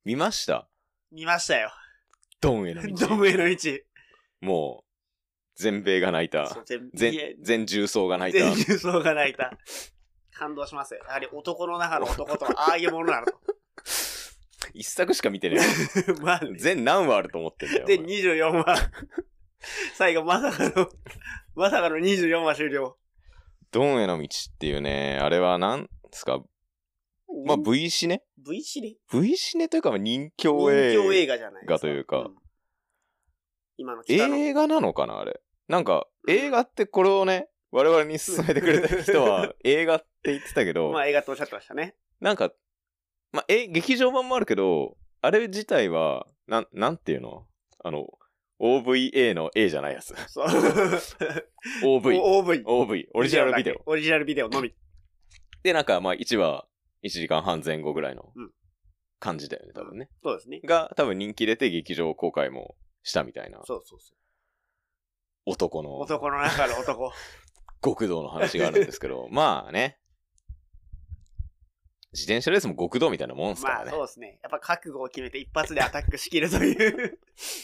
見ました。 見ましたよ。 ドンへの道。 ドンへの道。 もう、全米が泣いた。全重層が泣いた。 全重層が泣いた。感動しますよ。やはり男の中の男とはああいうものなのと。 一作しか見てねえ。 まあ、 全何話あると思ってんだよ。 で、24話。最後、まさかの24話終了。 ドンへの道っていうね、あれは何ですか？まあ、V シネ ?V シネ ?V シネというか、人気映画じゃないがというか、 うん、今の映画なのかなあれ。なんか、映画ってこれをね、我々に勧めてくれた人は、映画って言ってたけど、 まあ映画っておっしゃってましたね。 なんか、まあ、劇場版もあるけど、あれ自体は、なんていうのOVA の A じゃないやつ。 そう。 OV。オリジナルビデオ。 オリジナルビデオのみ。 で、なんか、まあ、1話、1時間半前後ぐらいの感じだよね、多分ね。 そうですね。 が、多分人気出て劇場公開もしたみたいな。 そう。 男の中の男。 極道の話があるんですけど、まあね。自転車レースも極道みたいなもんすからね。 まあそうですね。やっぱ覚悟を決めて一発でアタックしきるという。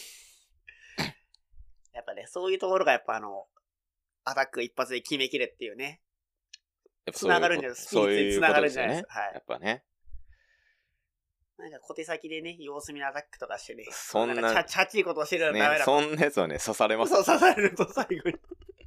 やっぱね、そういうところがやっぱアタック一発で決めきれっていうね。つながるんじゃないですか。スピリッツにつながるんじゃないですか。はい。 やっぱね。 なんか小手先でね、様子見のアタックとかしてね。 そんな。 チャチいことをしてるのはダメだ。 そんなやつはね、刺されます。 そう、刺されると最後に。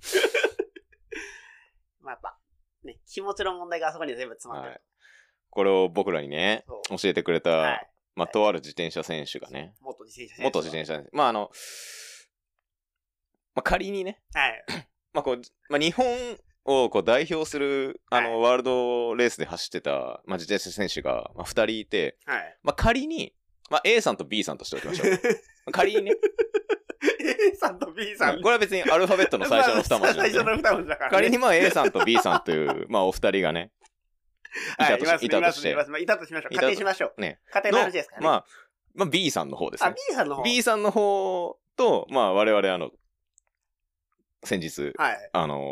まあやっぱ、ね、気持ちの問題があそこに全部詰まってる。はい、 これを僕らにね、教えてくれた、はい、まあ、とある自転車選手がね。 元自転車選手。まあまあ、仮にね。 はい。 まあ日本を代表する、ワールドレースで走ってた、まあ、自転車選手が、まあ、2人いて、 はい。 まあ、仮に、まあ、A さんと B さんとしておきましょう。仮にね。 A さんと B さん。 これは別にアルファベットの最初の2文字なんで、ね。 最初の2文字だから、ね。 仮にまあ A さんと B さんという、まあお二人がね、いたとしましょう。仮定しましょう。ね。仮定の話ですからね。 まあ B さんの方ですね。 B さんの方。 B さんの方と、まあ我々先日、 はい。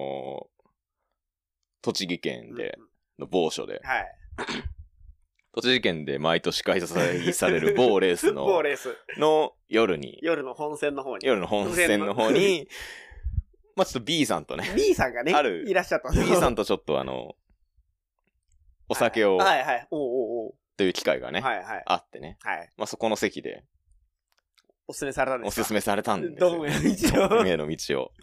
栃木県で、の某所で、 はい。 栃木県で毎年開催される某レースの、 某レースの夜に、 夜の本線の方に、まあちょっと B さんとね、 B さんがね、いらっしゃった。 B さんとちょっとお酒を、 はいはい。 という機会がね、 はいはい。 あってね、 はい。 まあそこの席で、 おすすめされたんですか？ おすすめされたんですよ。 ドンへの道を。 ドンへの道を。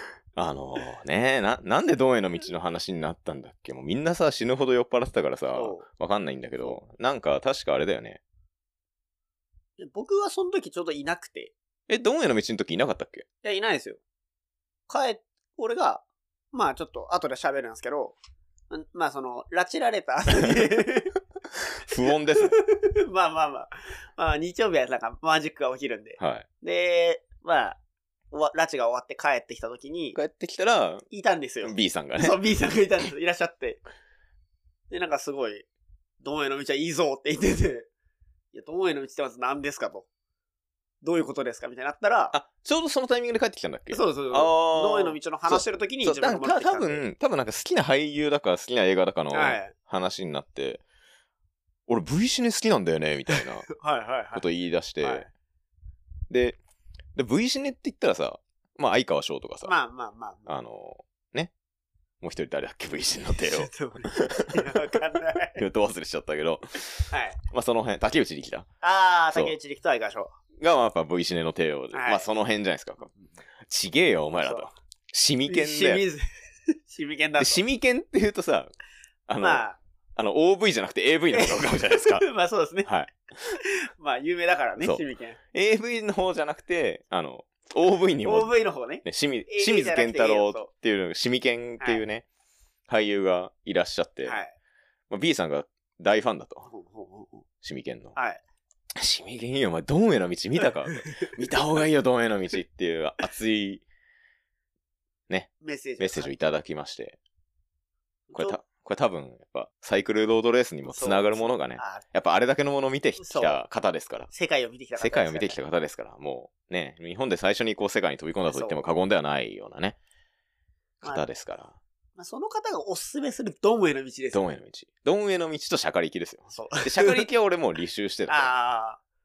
なんでドンへの道の話になったんだっけ？もうみんなさ、死ぬほど酔っ払ってたからさ、わかんないんだけど、なんか確かあれだよね。 僕はその時ちょうどいなくて。 ドンへの道の時いなかったっけ？ いや、いないですよ。俺が、まあちょっと後で喋るんですけど、まあ拉致られた後に不穏ですね。 まあ日曜日はなんかマジックが起きるんで。 はい。 で、まあ、拉致が終わって帰ってきた時に。 帰ってきたら、 いたんですよ。 B さんがね。 そう、B さんがいたんです。いらっしゃって。で、なんかすごい、ドンへの道はいいぞって言ってて、いや、ドンへの道ってまず何ですかと。どういうことですかみたいになったら、 ちょうどそのタイミングで帰ってきたんだっけ？ そう。ドンへの道の話してる時に一番多分なんか好きな俳優だか好きな映画だかの話になって、俺 V シネ好きなんだよね、みたいなこと言い出して、で、V シネって言ったらさ、まあ相川翔とかさ、 まあ。 ね。もう一人誰だっけ V シネの帝王。 わかんない。 ど忘れしちゃったけど、 はい。 まあその辺、竹内力だ。 竹内力と相川翔。 が、やっぱ V シネの帝王で、まあその辺じゃないですか。ちげえよ、お前らと。シミケンだよ。 シミケンだと。 シミケンって言うとさ、OV じゃなくて AV の方が浮かぶじゃないですか。 まあそうですね。 はい。 まあ有名だからね、シミケン。 AV の方じゃなくて、OV にも。 OV の方ね。 清水健太郎っていう、シミケンっていうね、俳優がいらっしゃって、B さんが大ファンだと。シミケンの。 はい。 シミケンいいよ、お前、ドンへの道見たか見た方がいいよ、ドンへの道っていう熱い、ね、 メッセージをいただきまして。これ多分、やっぱ、サイクルロードレースにもつながるものがね、やっぱあれだけのものを見てきた方ですから。 世界を見てきた方ですから、もうね、日本で最初に世界に飛び込んだと言っても過言ではないようなね、方ですから。 まあ、その方がおすすめするドンへの道ですよ。 ドンへの道とシャカリキですよ。でシャカリキは俺もう履修してた。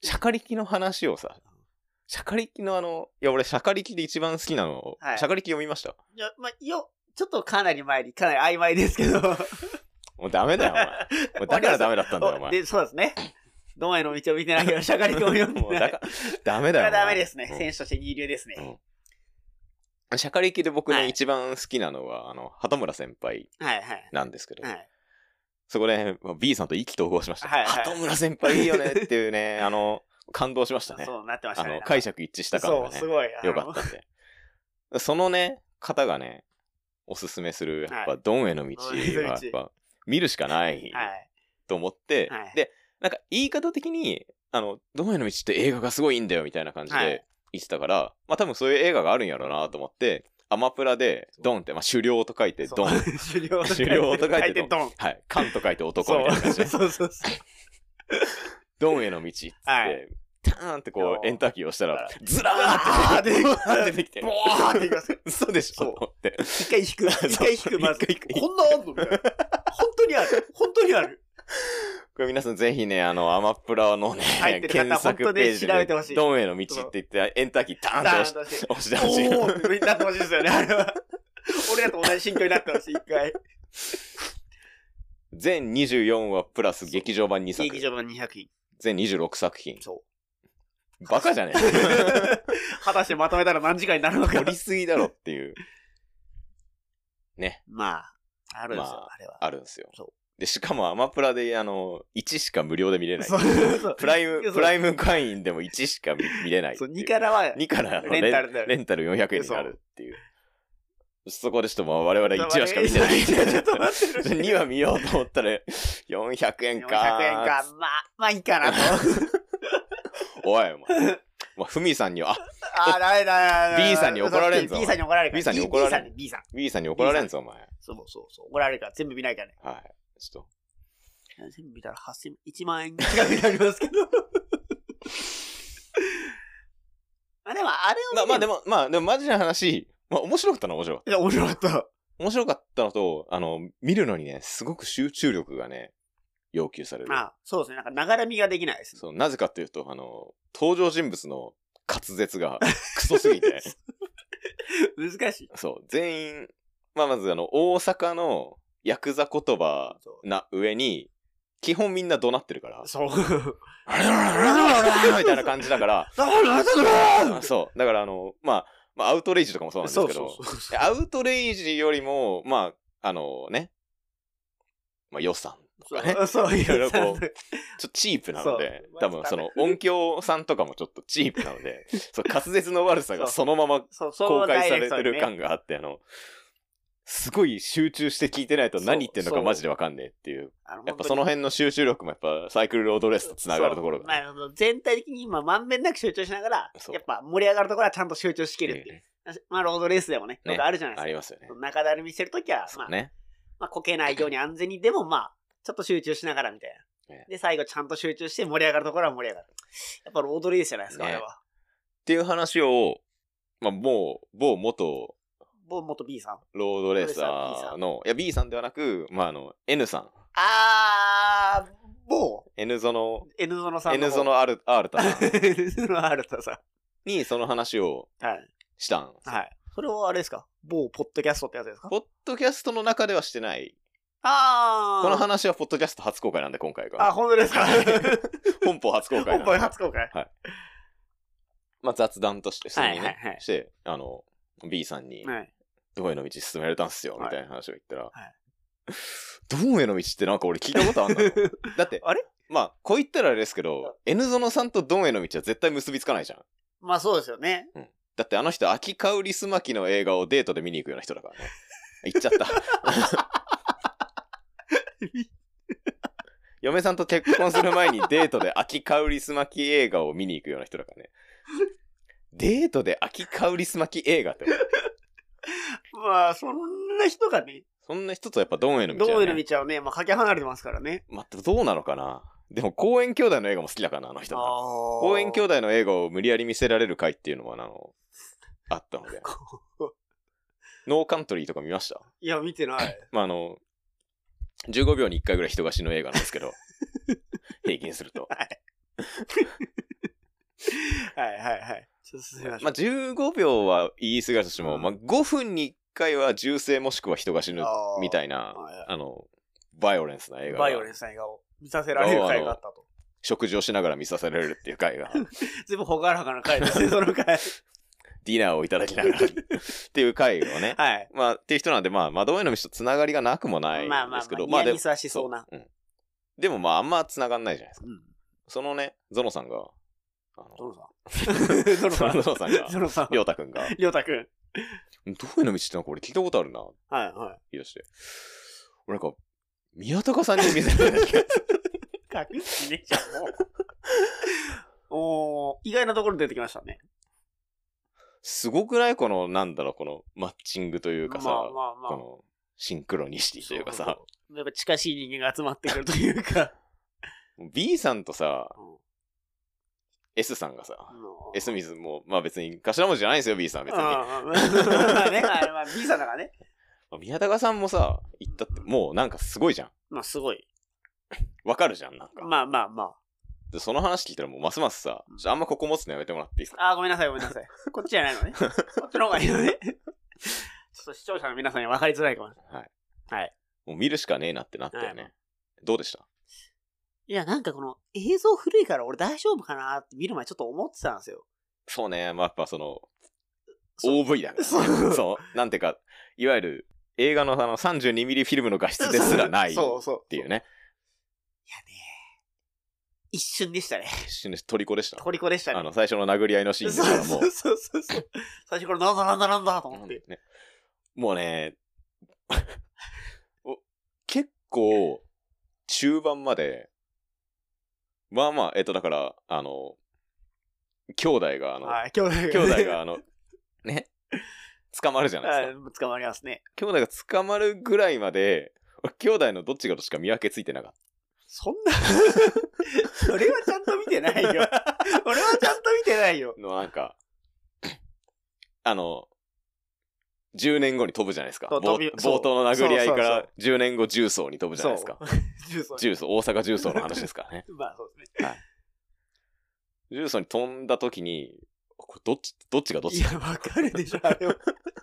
シャカリキの話をさ、シャカリキのいや、俺シャカリキで一番好きなの、はい、シャカリキ読みました？ いや、まあ、ちょっとかなり前に、かなり曖昧ですけど。 もうダメだよ、お前。もうだからダメだったんだよ、お前。 で、そうですね。どんへの道を見てないけど、シャカリキを読んでない。もうダメだよ。 ダメですね。選手として二流ですね。 シャカリキで僕ね、一番好きなのは、鳩村先輩なんですけど、そこで B さんと意気投合しました。鳩村先輩いいよねっていうね、感動しましたね。 そうなってましたね。 解釈一致した感がね、すごいよかったんで。そのね、方がね、おすすめする、やっぱ、ドンへの道は、やっぱ、見るしかないと思って、で、なんか言い方的に、ドンへの道って映画がすごいいいんだよみたいな感じで言ってたから、まあ多分そういう映画があるんやろうなと思って、アマプラでドンって、まあ狩猟と書いてドン。 狩猟と書いてドン。 はい。缶と書いて男みたいな感じで。そう。ドンへの道って、ターンってこうエンターキーを押したら、ずらーって出てきて。ボーっていきます。嘘でしょと思って。 一回引く、まず。こんなあんのみたいな。本当にある。 これ皆さんぜひね、アマプラのね、検索ページで、ドンへの道って言って、エンターキーターンと押してほしい。 おーってみんなってほしいですよね、あれは。俺らと同じ心境になってほしい、一回。 全24話プラス劇場版2作。 劇場版200品。 全26作品。そう。バカじゃねえ。 果たしてまとめたら何時間になるのか。 盛りすぎだろっていう。ね。 まあ、あるんですよ、あれは。 あるんですよ。そう。で、しかもアマプラで1しか無料で見れない。プライム会員でも1しか見れない。 そう、2からは、 2からレンタル400円になるっていう。そこでちょっともう我々1話しか見てない。2話見ようと思ったら400円か。 400円か。まあいいかなと。 おい、お前。ふみさんには、 だ B さんに怒られんぞ。 B さんに怒られるから。 B さんに怒られん。B さんに怒られんぞ、お前。 そう。怒られるから全部見ないからね。 はい。ちょっと。 全部見たら1万円近くになりますけど。でも、あれをでもマジな話、面白かったのは面白かった。 いや、面白かった。 面白かったのと、見るのにね、すごく集中力がね、要求される。 そうですね。なんか、ながら見ができないです。 そう、なぜかというと、登場人物の滑舌がクソすぎて。 難しい。 そう、全員、まず大阪のヤクザ言葉な上に、基本みんな怒鳴ってるから。 そう。 みたいな感じだから。そう。だからアウトレイジとかもそうなんですけど、アウトレイジよりも、予算とかね。そう、いろいろこう、ちょっとチープなので、多分音響さんとかもちょっとチープなので、滑舌の悪さがそのまま公開されてる感があって、すごい集中して聞いてないと何言ってんのかマジでわかんねえっていう。やっぱその辺の集中力もやっぱサイクルロードレースと繋がるところが。 全体的に今まんべんなく集中しながら、やっぱ盛り上がるところはちゃんと集中しきるっていう。ロードレースでもね、よくあるじゃないですか。 ありますよね。 中だるみしてるときは、こけないように安全にでもちょっと集中しながらみたいな。で、最後ちゃんと集中して盛り上がるところは盛り上がる。やっぱロードレースじゃないですか、あれは。 っていう話を、某元 B さん。 ロードレーサーの、いや B さんではなく、N さん。N ゾノさん。N ゾノアルタさん。 N ゾノアルタさん。にその話をしたんです。 はい。それはあれですか？某ポッドキャストってやつですか？ ポッドキャストの中ではしてない。この話はポッドキャスト初公開なんで、今回が。 本当ですか？ 本邦初公開。 本邦初公開。 はい。雑談として、して、B さんに、どうへの道進められたんすよ、みたいな話を言ったら、どうへの道ってなんか俺聞いたことあんだろ。だって、 あれこう言ったらあれですけど、N ゾノさんとどんへの道は絶対結びつかないじゃん。 そうですよね。 だってあの人、秋香りすまきの映画をデートで見に行くような人だからね。言っちゃった。嫁さんと結婚する前にデートで秋香りすまき映画を見に行くような人だからね。デートで秋香りすまき映画って。 そんな人がね。 そんな人とやっぱドンへの道はね。 ドンへの道はね、かけ離れてますからね。 どうなのかな。でも、公園兄弟の映画も好きだからな、あの人。公園兄弟の映画を無理やり見せられる回っていうのは、あったので。ノーカントリーとか見ました？ いや、見てない。 15秒に1回ぐらい人が死ぬ映画なんですけど、平均すると。 はいはい。ちょっと進めましょう。 まあ15秒は言い過ぎだとしても、まあ5分に1回は銃声もしくは人が死ぬみたいな、バイオレンスな映画を見させられる回があったと。 食事をしながら見させられるっていう回が。 全部ほがらかな回ですね、その回。 ディナーをいただきながらっていう回をね。 はい。 まあ、っていう人なんで、まあ、窓への道とつながりがなくもないんですけど、 まあ、ニアミスはしそうな。 でもまあ、あんまつながんないじゃないですか。そのね、ゾノさんが、 ゾノさんが、りょうたくんが、 りょうたくん。 どういうの道ってなんか俺聞いたことあるな。 はいはい。 言い出して。俺なんか、宮高さんに見せられた気がする。 隠しねじゃん、もう。意外なところ出てきましたね。 すごくないこの、なんだろう、このマッチングというかさ、このシンクロニシティというかさ。 やっぱ近しい人間が集まってくるというか。 B さんとさ、S さんがさ、S 水も、まあ別に頭文字じゃないんですよ、B さんは別に。 まあね、まあ B さんだからね。 宮高さんもさ、言ったって、もうなんかすごいじゃん。 まあすごい。 わかるじゃん、なんか。 まあまあまあ。 で、その話聞いたらもうますますさ、あんまここ持つのやめてもらっていいですか？ あ、ごめんなさい。こっちじゃないのね。こっちの方がいいのね。ちょっと視聴者の皆さんに分かりづらいかもしれない。はい。はい。 もう見るしかねえなってなったよね。どうでした？ いや、なんかこの映像古いから俺大丈夫かなって見る前ちょっと思ってたんですよ。 そうね。まあ、やっぱその、OV だから、ね。そう。なんていうか、いわゆる映画の32ミリフィルムの画質ですらないっていうね。 いやね。一瞬でしたね。 一瞬でトリコでした。 トリコでしたね。 最初の殴り合いのシーンからもう。 そう。最初からなんだと思って。 ね、もうね、結構、中盤まで、まあまあ、だから、兄弟が兄弟がね、捕まるじゃないですか。 捕まりますね。 兄弟が捕まるぐらいまで、兄弟のどっちがどっちか見分けついてなかった。 そんなそれはちゃんと見てないよ。俺はちゃんと見てないよ。 なんか、10年後に飛ぶじゃないですか。冒頭の殴り合いから10年後重曹に飛ぶじゃないですか。重曹、大阪重曹の話ですからね。 まあそうですね。はい。 重曹に飛んだ時に、どっちがどっちだ？ いや、わかるでしょ、あれは。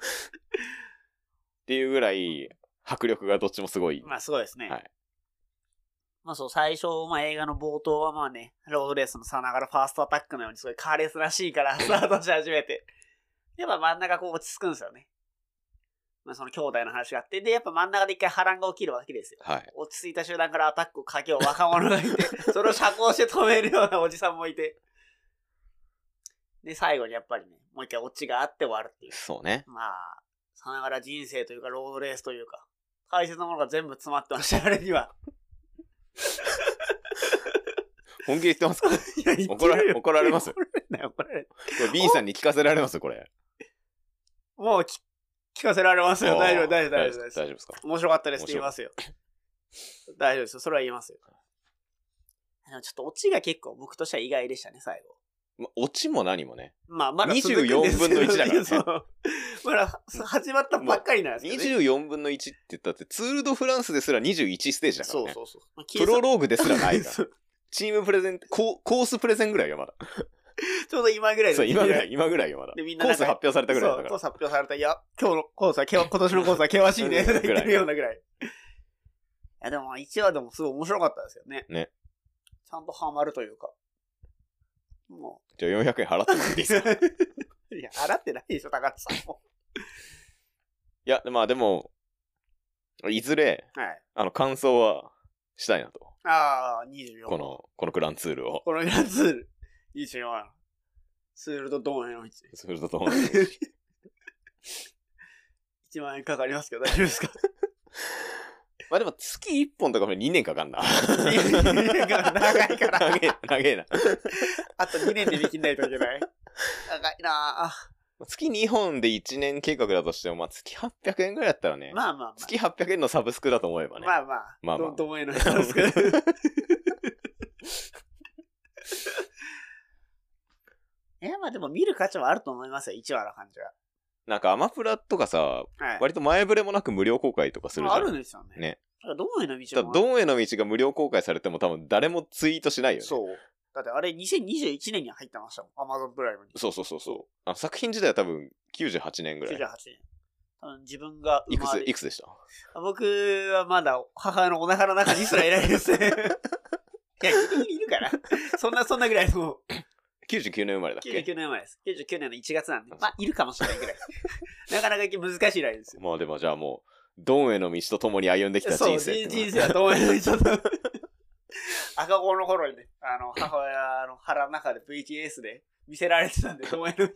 っていうぐらい、迫力がどっちもすごい。 まあすごいですね。 はい。 まあそう、最初、まあ映画の冒頭はまあね、ロードレースのさながらファーストアタックのようにすごいカーレースらしいからスタートし始めて。やっぱ真ん中こう落ち着くんですよね。まあその兄弟の話があって、で、やっぱ真ん中で一回波乱が起きるわけですよ。 はい。 落ち着いた集団からアタックをかけよう若者がいて、それを遮光して止めるようなおじさんもいて。で、最後にやっぱりね、もう一回オチがあって終わるっていう。 そうね。 まあ、さながら人生というかロードレースというか、大切なものが全部詰まってました、あれには。 本気で言ってますか？ いや、 怒られます？怒られる。これ B さんに聞かせられますこれ。 もう聞かせられますよ。大丈夫ですか？ 面白かったですって言いますよ。大丈夫ですよ。それは言いますよ。ちょっとオチが結構僕としては意外でしたね、最後。 オチも何もね。 まあ、まだ 24分の1だからね。 そう。まだ始まったばっかりなんですけどね。 24分の1って言ったって、ツール・ド・フランスですら21ステージだからね。 そう。 プロローグですらないから。チームプレゼン、コースプレゼンぐらいよ、まだ。 ちょうど今ぐらいそう、今ぐらいよ、まだ。コース発表されたぐらいだから。 コース発表された。いや、今年のコースは険しいね。言ってるようなぐらい。いや、でも1話でもすごい面白かったですよね。 ね。 ちゃんとハマるというか。もう。 じゃあ400円払ってもらっていいですか？ いや、払ってないでしょ、高津さんも。 いや、まあでも、いずれ、はい、感想はしたいなと。 ああ、24。 このグランツールを。 このグランツール。24。ツールとドーンへの道。 ツールとドーンへの道。 1万円かかりますけど大丈夫ですか？ まあでも月1本とかも2年かかんな。 長いから。 長えな。 あと2年でできないといけない。長いなぁ。 月2本で1年計画だとしても、まあ月800円ぐらいだったらね。 まあ。 月800円のサブスクだと思えばね。 まあ。どうのサブスク。まあでも見る価値はあると思いますよ、1話の感じは。 なんかアマプラとかさ、はい、割と前触れもなく無料公開とかするじゃん。 あるんですよね。 ね。 ドンへの道が無料公開されても多分誰もツイートしないよね。 そう。 だってあれ2021年に入ってましたもん。アマゾンプライムに。 そう。作品自体は多分98年ぐらい。 98年。多分自分がいくつでした？ 僕はまだ母のお腹の中にすらいないですね。いや、いるかなそんなぐらいの。 99年生まれだっけ？ 99年生まれです。99年の1月なんで。まあ、いるかもしれないぐらい。なかなか難しいラインですよ。 まあでもじゃあもう、ドンへの道と共に歩んできた人生。 そう、人生はドンへの道と。赤子の頃にね、母親の腹の中で VTS で見せられてたんで、ドンへの道を。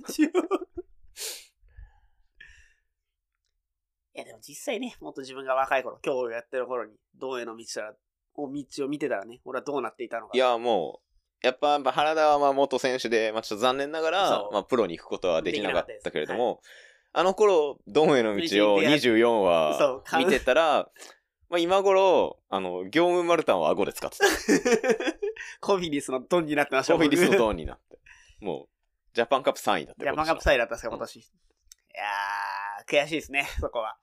いやでも実際ね、もっと自分が若い頃、今日やってる頃に、ドンへの道を見てたらね、俺はどうなっていたのか。 いやもう、やっぱ原田はまあ元選手で、まあちょっと残念ながら、まあプロに行くことはできなかったけれども、はい、あの頃、ドンへの道を24話見てたら、まあ今頃、業務マルタンを顎で使ってた。 コフィリスのドンになってました。 コフィリスのドンになって。もう、ジャパンカップ3位だった。 ジャパンカップ3位だったんですか、今年。いやー、悔しいですね、そこは。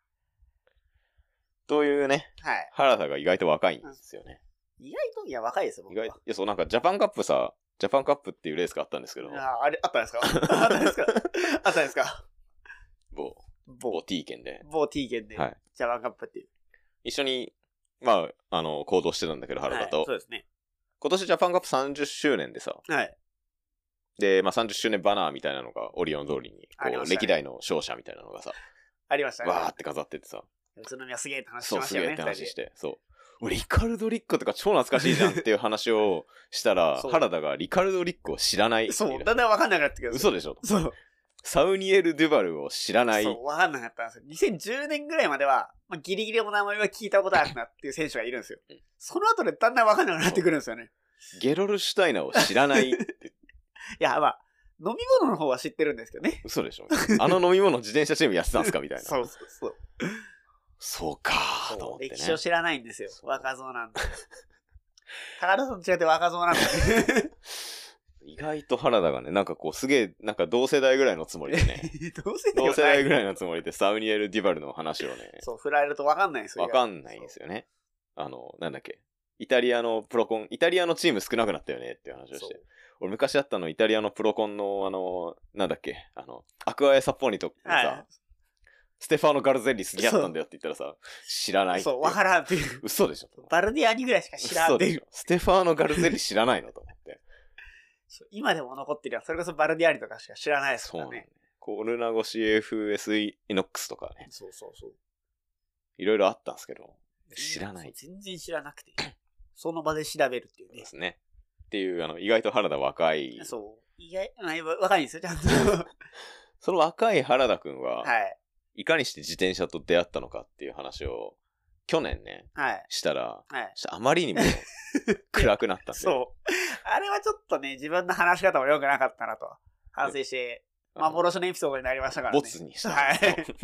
というね、はい、原田が意外と若いんですよね。 意外といや、若いですよ、僕は。 いや、そう、なんかジャパンカップっていうレースがあったんですけど。 あれ、あったんですかあったんですか某 T 県で。 某 T 県で、はい、ジャパンカップっていう。 一緒に、まあ、行動してたんだけど、原田と。はい、 そうですね。 今年ジャパンカップ30周年でさ。はい。で、まあ30周年バナーみたいなのがオリオン通りに、こう、歴代の勝者みたいなのがさ。 ありましたね。 わーって飾っててさ。 宇都宮すげーって話してましたよね。 そう、すげーって話して。そう。俺、リカルド・リッコとか超懐かしいじゃんっていう話をしたら、原田がリカルド・リッコを知らない。 そう、だんだんわかんなくなってくる。 嘘でしょ？ そう。 サウニエル・デュバルを知らない。 そう、わかんなかったんですよ。2010年ぐらいまでは、まあ、ギリギリの名前は聞いたことあるなっていう選手がいるんですよ。その後でだんだんわかんなくなってくるんですよね。 ゲロルシュタイナーを知らないって。 いや、まあ、飲み物の方は知ってるんですけどね。 嘘でしょ？あの飲み物自転車チームやってたんですかみたいな。 そう。 そうかーと思ってね。 歴史を知らないんですよ。若造なんで。高田さんと違って若造なんで。 意外と原田がね、なんかこうすげえ、なんか同世代ぐらいのつもりでね。同世代ぐらいのつもりでサウニエル・ディバルの話をね。 そう、振られるとわかんないんですよ。 わかんないんですよね。なんだっけ。イタリアのチーム少なくなったよねっていう話をして。俺昔あったイタリアのプロコンのなんだっけ、アクアエサポニとかさ、はい、ステファーノ・ガルゼッリ好きだったんだよって言ったらさ、知らないって。 そう、わからんっていう。 嘘でしょ。 バルディアニぐらいしか知らんっていう。 ステファーノ・ガルゼッリ知らないのと思って。 今でも残ってるよ。それこそバルディアニとかしか知らないですからね。そうね。 コルナゴ CFS イノックスとかね。 そう。 いろいろあったんですけど、知らない。 全然知らなくて。その場で調べるっていうね。そうですね。っていう、意外と原田若い。 そう。若いんですよ、ちゃんと。 その若い原田くんは、はい。いかにして自転車と出会ったのかっていう話を、去年ね、はい。したら、はい。あまりにも暗くなったんで。 そう。あれはちょっとね、自分の話し方も良くなかったなと、反省して、幻のエピソードになりましたからね。 ボツにした。はい。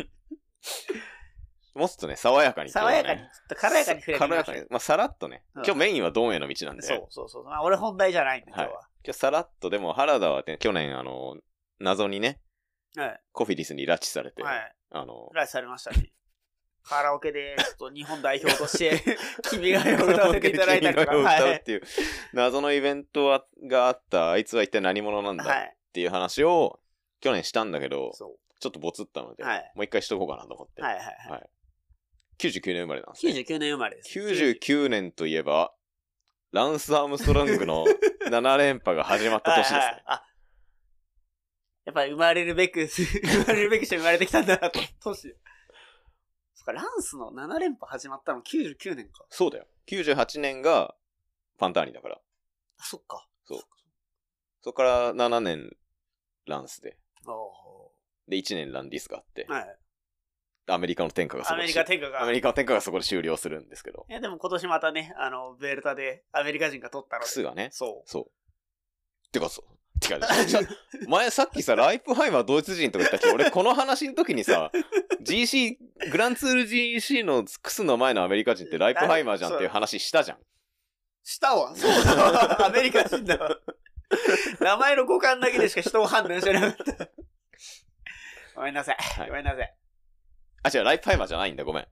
もっとね、爽やかに、ね。 爽やかに、軽やかに触れてみました。 軽やかに。まあ、さらっとね。今日メインはドンへの道なんで。 そう。まあ、俺本題じゃないんで、今日は。 今日さらっと、でも原田はね、去年、謎にね、はい。コフィリスに拉致されて。はい。拉致されましたね。カラオケで、ちょっと日本代表として、君が代を歌わせていただいたりとか。 君が代を歌うっていう、謎のイベントがあった、あいつは一体何者なんだっていう話を、去年したんだけど、ちょっとボツったので、もう一回しとこうかなと思って。はい。99年生まれなんですね。 99年生まれです。 99年といえば、ランス・アームストロングの7連覇が始まった年ですね。 やっぱり生まれるべくして生まれてきたんだなと、年。そっか、ランスの7連覇始まったの99年か。 そうだよ。98年がパンターニだから。 あ、そっか。 そう。そっから7年ランスで。で、1年ランディスがあって。はい。アメリカの天下がそこで。アメリカの天下がそこで終了するんですけど。 いや、でも今年またね、ベルタでアメリカ人が取ったので。 クスがね。 そう。 てか、前さっきさ、ライプハイマードイツ人とか言ったけど、俺この話の時にさ、グランツール GC のクスの前のアメリカ人ってライプハイマーじゃんっていう話したじゃん。 したわ。そうだわ。アメリカ人だわ。名前の互換だけでしか人を判断してなかった。ごめんなさい。 違う、ライプハイマーじゃないんだ、ごめん。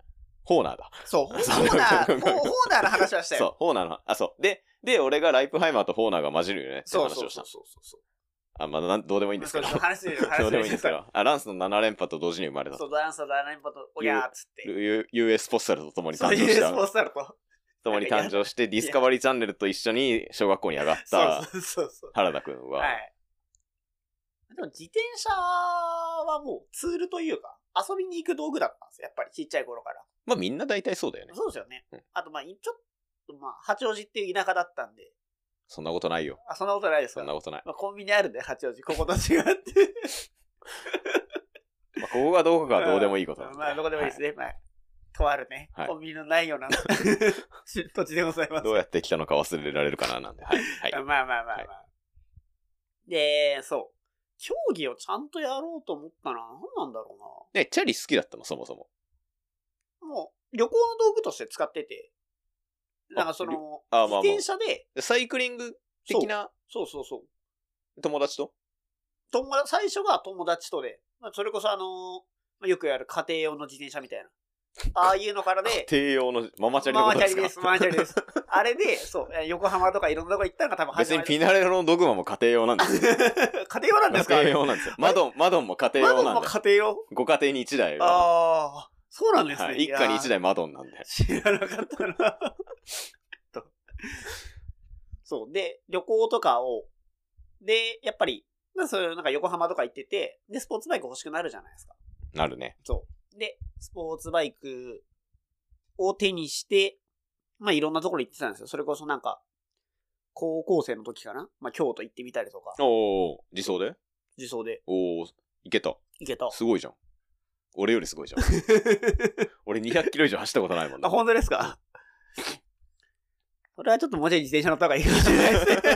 ホーナーだ。 そう、ホーナーの話はしたよ。 そう、ホーナーの、そう。で、俺がライプハイマーとホーナーが混じるよねって話をした。そう。まだどうでもいいんですけど。どうでもいいんですけど。ランスの7連覇と同時に生まれた。 そう、ランスの7連覇と、おぎゃーっつって。 US ポスタルと共に誕生した。 US ポスタルと。 共に誕生して、ディスカバリーチャンネルと一緒に小学校に上がった原田くんは。はい。 でも自転車はもうツールというか、遊びに行く道具だったんですよ。やっぱりちっちゃい頃から。 まあみんな大体そうだよね。 そうですよね。あとちょっと八王子っていう田舎だったんで。 そんなことないよ。 そんなことないですか。 そんなことない。 コンビニあるんで、八王子。ここと違って。 ここがどこかはどうでもいいことなんで。 どこでもいいですね。とあるね。コンビニのないような土地でございます。 どうやって来たのか忘れられるかななんで。はい。 まあ。で、そう。競技をちゃんとやろうと思ったのは何なんだろうな。チャリ好きだったの、そもそも。 もう、旅行の道具として使ってて。なんか自転車で。 サイクリング的な。 そう。 友達と最初が友達とで。それこそよくやる家庭用の自転車みたいな。ああいうのからで。 家庭用のママチャリのことですか？ ママチャリです。あれで、そう、横浜とかいろんなとこ行ったのが多分別にピナレロのドグマも家庭用なんですよ。 家庭用なんですか？ 家庭用なんですよ。マドンも家庭用なんで。マドンも家庭用？ ご家庭に1台。 ああ、そうなんですね。 一家に1台マドンなんで。 知らなかったな。そう。で、旅行とかを、で、やっぱり、そういうなんか横浜とか行ってて、で、スポーツバイク欲しくなるじゃないですか。 なるね。 そう。で、スポーツバイクを手にして、いろんなところ行ってたんですよ。それこそなんか、高校生の時かな？京都行ってみたりとか。 自走で？ 自走で。 行けた。すごいじゃん。俺よりすごいじゃん。俺200キロ以上走ったことないもんね。 本当ですか？それはちょっともうちょい自転車乗った方がいいかもしれないですね。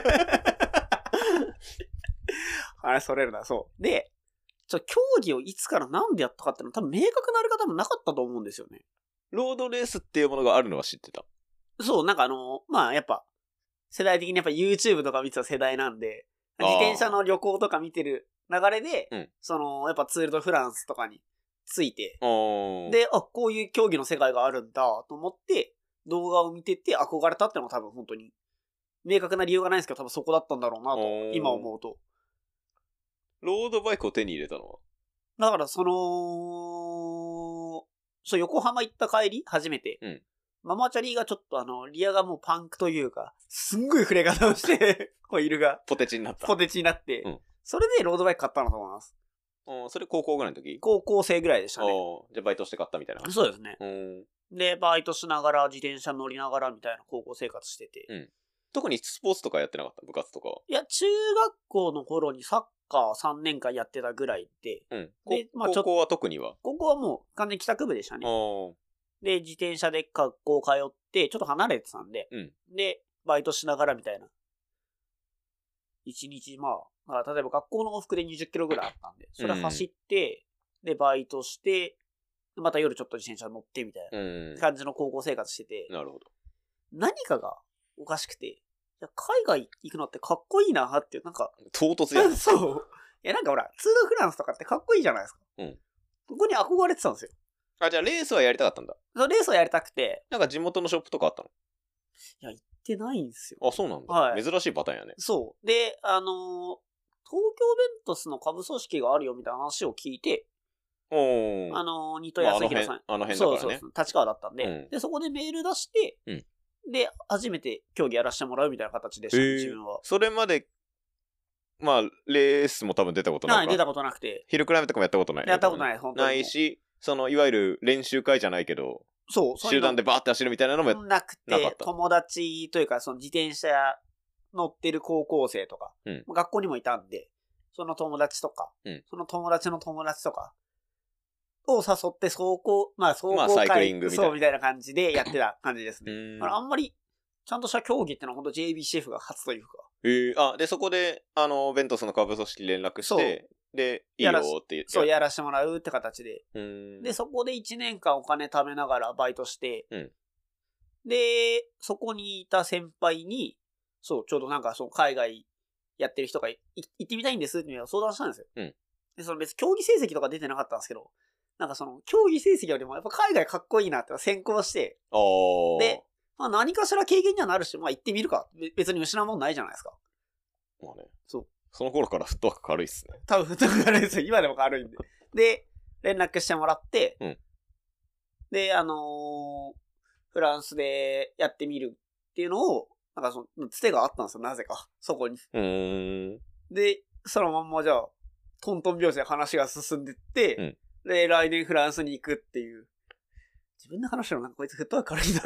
話それるな、そう。で、競技をいつからなんでやったかっていうのは多分明確なあり方もなかったと思うんですよね。 ロードレースっていうものがあるのは知ってた。 そう、なんかやっぱ、世代的にやっぱ YouTube とか見てた世代なんで、自転車の旅行とか見てる流れで、やっぱツール・ド・フランスとかについて、で、こういう競技の世界があるんだと思って、動画を見てて憧れたってのが多分本当に、明確な理由がないんですけど、多分そこだったんだろうなと、今思うと。 ロードバイクを手に入れたのは？ だから横浜行った帰り、初めて。ママチャリがちょっとリアがもうパンクというか、すんごい触れ方をして、ホイールが。 ポテチになった。 それでロードバイク買ったのと思います。 それ高校ぐらいの時？ 高校生ぐらいでしたね。 じゃあバイトして買ったみたいな。 そうですね。で、バイトしながら、自転車乗りながらみたいな高校生活してて。 特にスポーツとかやってなかった？部活とかは？ いや、中学校の頃にサッカー3年間やってたぐらいで。 で、高校は特には？ 高校はもう完全に帰宅部でしたね。で、自転車で学校通って、ちょっと離れてたんで、で、バイトしながらみたいな。1日、例えば学校の往復で20キロぐらいあったんで、それ走って、で、バイトして、また夜ちょっと自転車乗ってみたいな感じの高校生活してて、 なるほど。 何かがおかしくて、いや海外行くのってかっこいいなっていう、なんか。 唐突やん。 そう。いや、なんかほら、ツールフランスとかってかっこいいじゃないですか。ここに憧れてたんですよ。 じゃあレースはやりたかったんだ。 そう、レースはやりたくて。 なんか地元のショップとかあったの？ いや、行ってないんですよ。 そうなんだ。珍しいパターンやね。 そう。で、東京ベントスの下部組織があるよみたいな話を聞いて、新戸康弘さん。 あの辺だからね。 そう、立川だったんで、で、そこでメール出して、で、初めて競技やらせてもらうみたいな形でした、自分は。 それまで、レースも多分出たことないか。 出たことなくて。 ヒルクライムとかもやったことない。 やったことない、本当に。 ないし、いわゆる練習会じゃないけど、集団でバーって走るみたいなのもなくて、友達というか、自転車乗ってる高校生とか、学校にもいたんで、その友達とか、その友達の友達とか、を誘って走行サイクリングみたいな。 みたいな感じでやってた感じですね。あんまり、ちゃんとした競技ってのは本当 JBCF が初というか。 で、そこで、ベントスの下部組織連絡して、で、いいよって言って。 そう、やらせてもらうって形で。で、そこで1年間お金貯めながらバイトして、で、そこにいた先輩に、ちょうどなんか海外やってる人が行ってみたいんですって相談したんですよ。で、別に競技成績とか出てなかったんですけど、 なんかその、競技成績よりもやっぱ海外かっこいいなって先行して、で、まあ何かしら経験にはなるし、まあ行ってみるか。別に失うもんないじゃないですか。 まあね。 そう。 その頃からフットワーク軽いっすね。 多分フットワーク軽いですよ。今でも軽いんで。で、連絡してもらって、で、フランスでやってみるっていうのを、なんかその、つてがあったんですよ、なぜか。そこに。で、そのまんまじゃあ、トントン拍子で話が進んでって、で、来年フランスに行くっていう。自分で話したのなんかこいつフットワーク軽いんだ。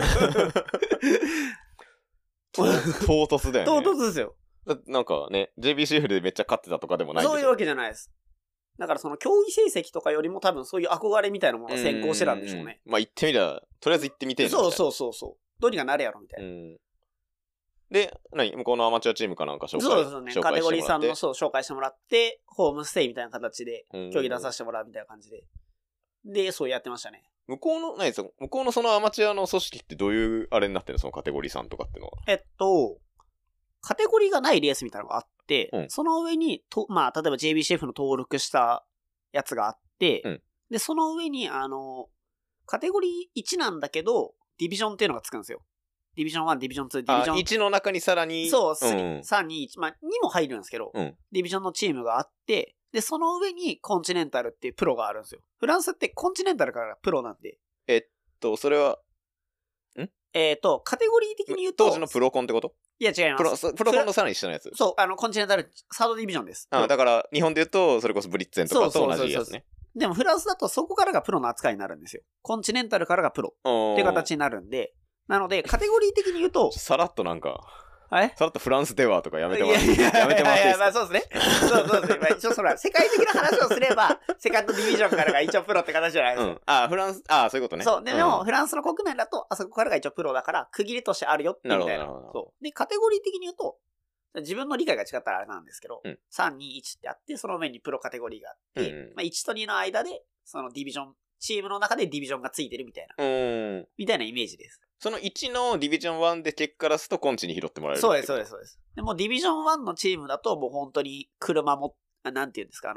唐突だよね。 唐突ですよ。 なんかね、JBCF でめっちゃ勝ってたとかでもないんでしょ。 そういうわけじゃないです。だからその競技成績とかよりも多分そういう憧れみたいなものが先行してたんでしょうね。 まあ行ってみりゃ、とりあえず行ってみてんそう。どうにかなるやろみたいな。 で、向こうのアマチュアチームかなんか紹介してもらって。 そうですね。カテゴリーさんの紹介してもらって、ホームステイみたいな形で競技出させてもらうみたいな感じで。で、そうやってましたね。 向こうのそのアマチュアの組織ってどういうあれになってるのそのカテゴリーさんとかってのは。 カテゴリーがないレースみたいなのがあって、その上にまあ、例えば JBCF の登録したやつがあって、で、その上に、カテゴリー1なんだけど、ディビジョンっていうのがつくんですよ。ディビジョン1、ディビジョン2、ディビジョン。 1の中にさらに。 そう、3、2、1。まあ、2も入るんですけど、ディビジョンのチームがあって、で、その上にコンチネンタルっていうプロがあるんですよ。フランスってコンチネンタルからプロなんで。 それは、 カテゴリー的に言うと。 当時のプロコンってこと？ いや、違います。 プロコンのさらに下のやつ。 そう、コンチネンタル、サードディビジョンです。 だから、日本で言うと、それこそブリッツェンとかと同じやつね。 でもフランスだとそこからがプロの扱いになるんですよ。コンチネンタルからがプロっていう形になるんで、なので、カテゴリー的に言うと、 さらっとなんか、 さらっとフランスではとかやめてもらって。 まあそうですね。そうですね。まあ一応世界的な話をすれば、セカンドディビジョンからが一応プロって形じゃないですか。 フランス、そういうことね。 そう。でも、フランスの国内だと、あそこからが一応プロだから、区切りとしてあるよってみたいな。そう。で、カテゴリー的に言うと、自分の理解が違ったらあれなんですけど、3、2、1ってあって、その上にプロカテゴリーがあって、まあ1と2の間で、そのディビジョン、チームの中でディビジョンがついてるみたいな。みたいなイメージです。 その1のディビジョン1で結果出すとコンチに拾ってもらえる。 そうです。でもディビジョン1のチームだともう本当に車も、なんていうんですか、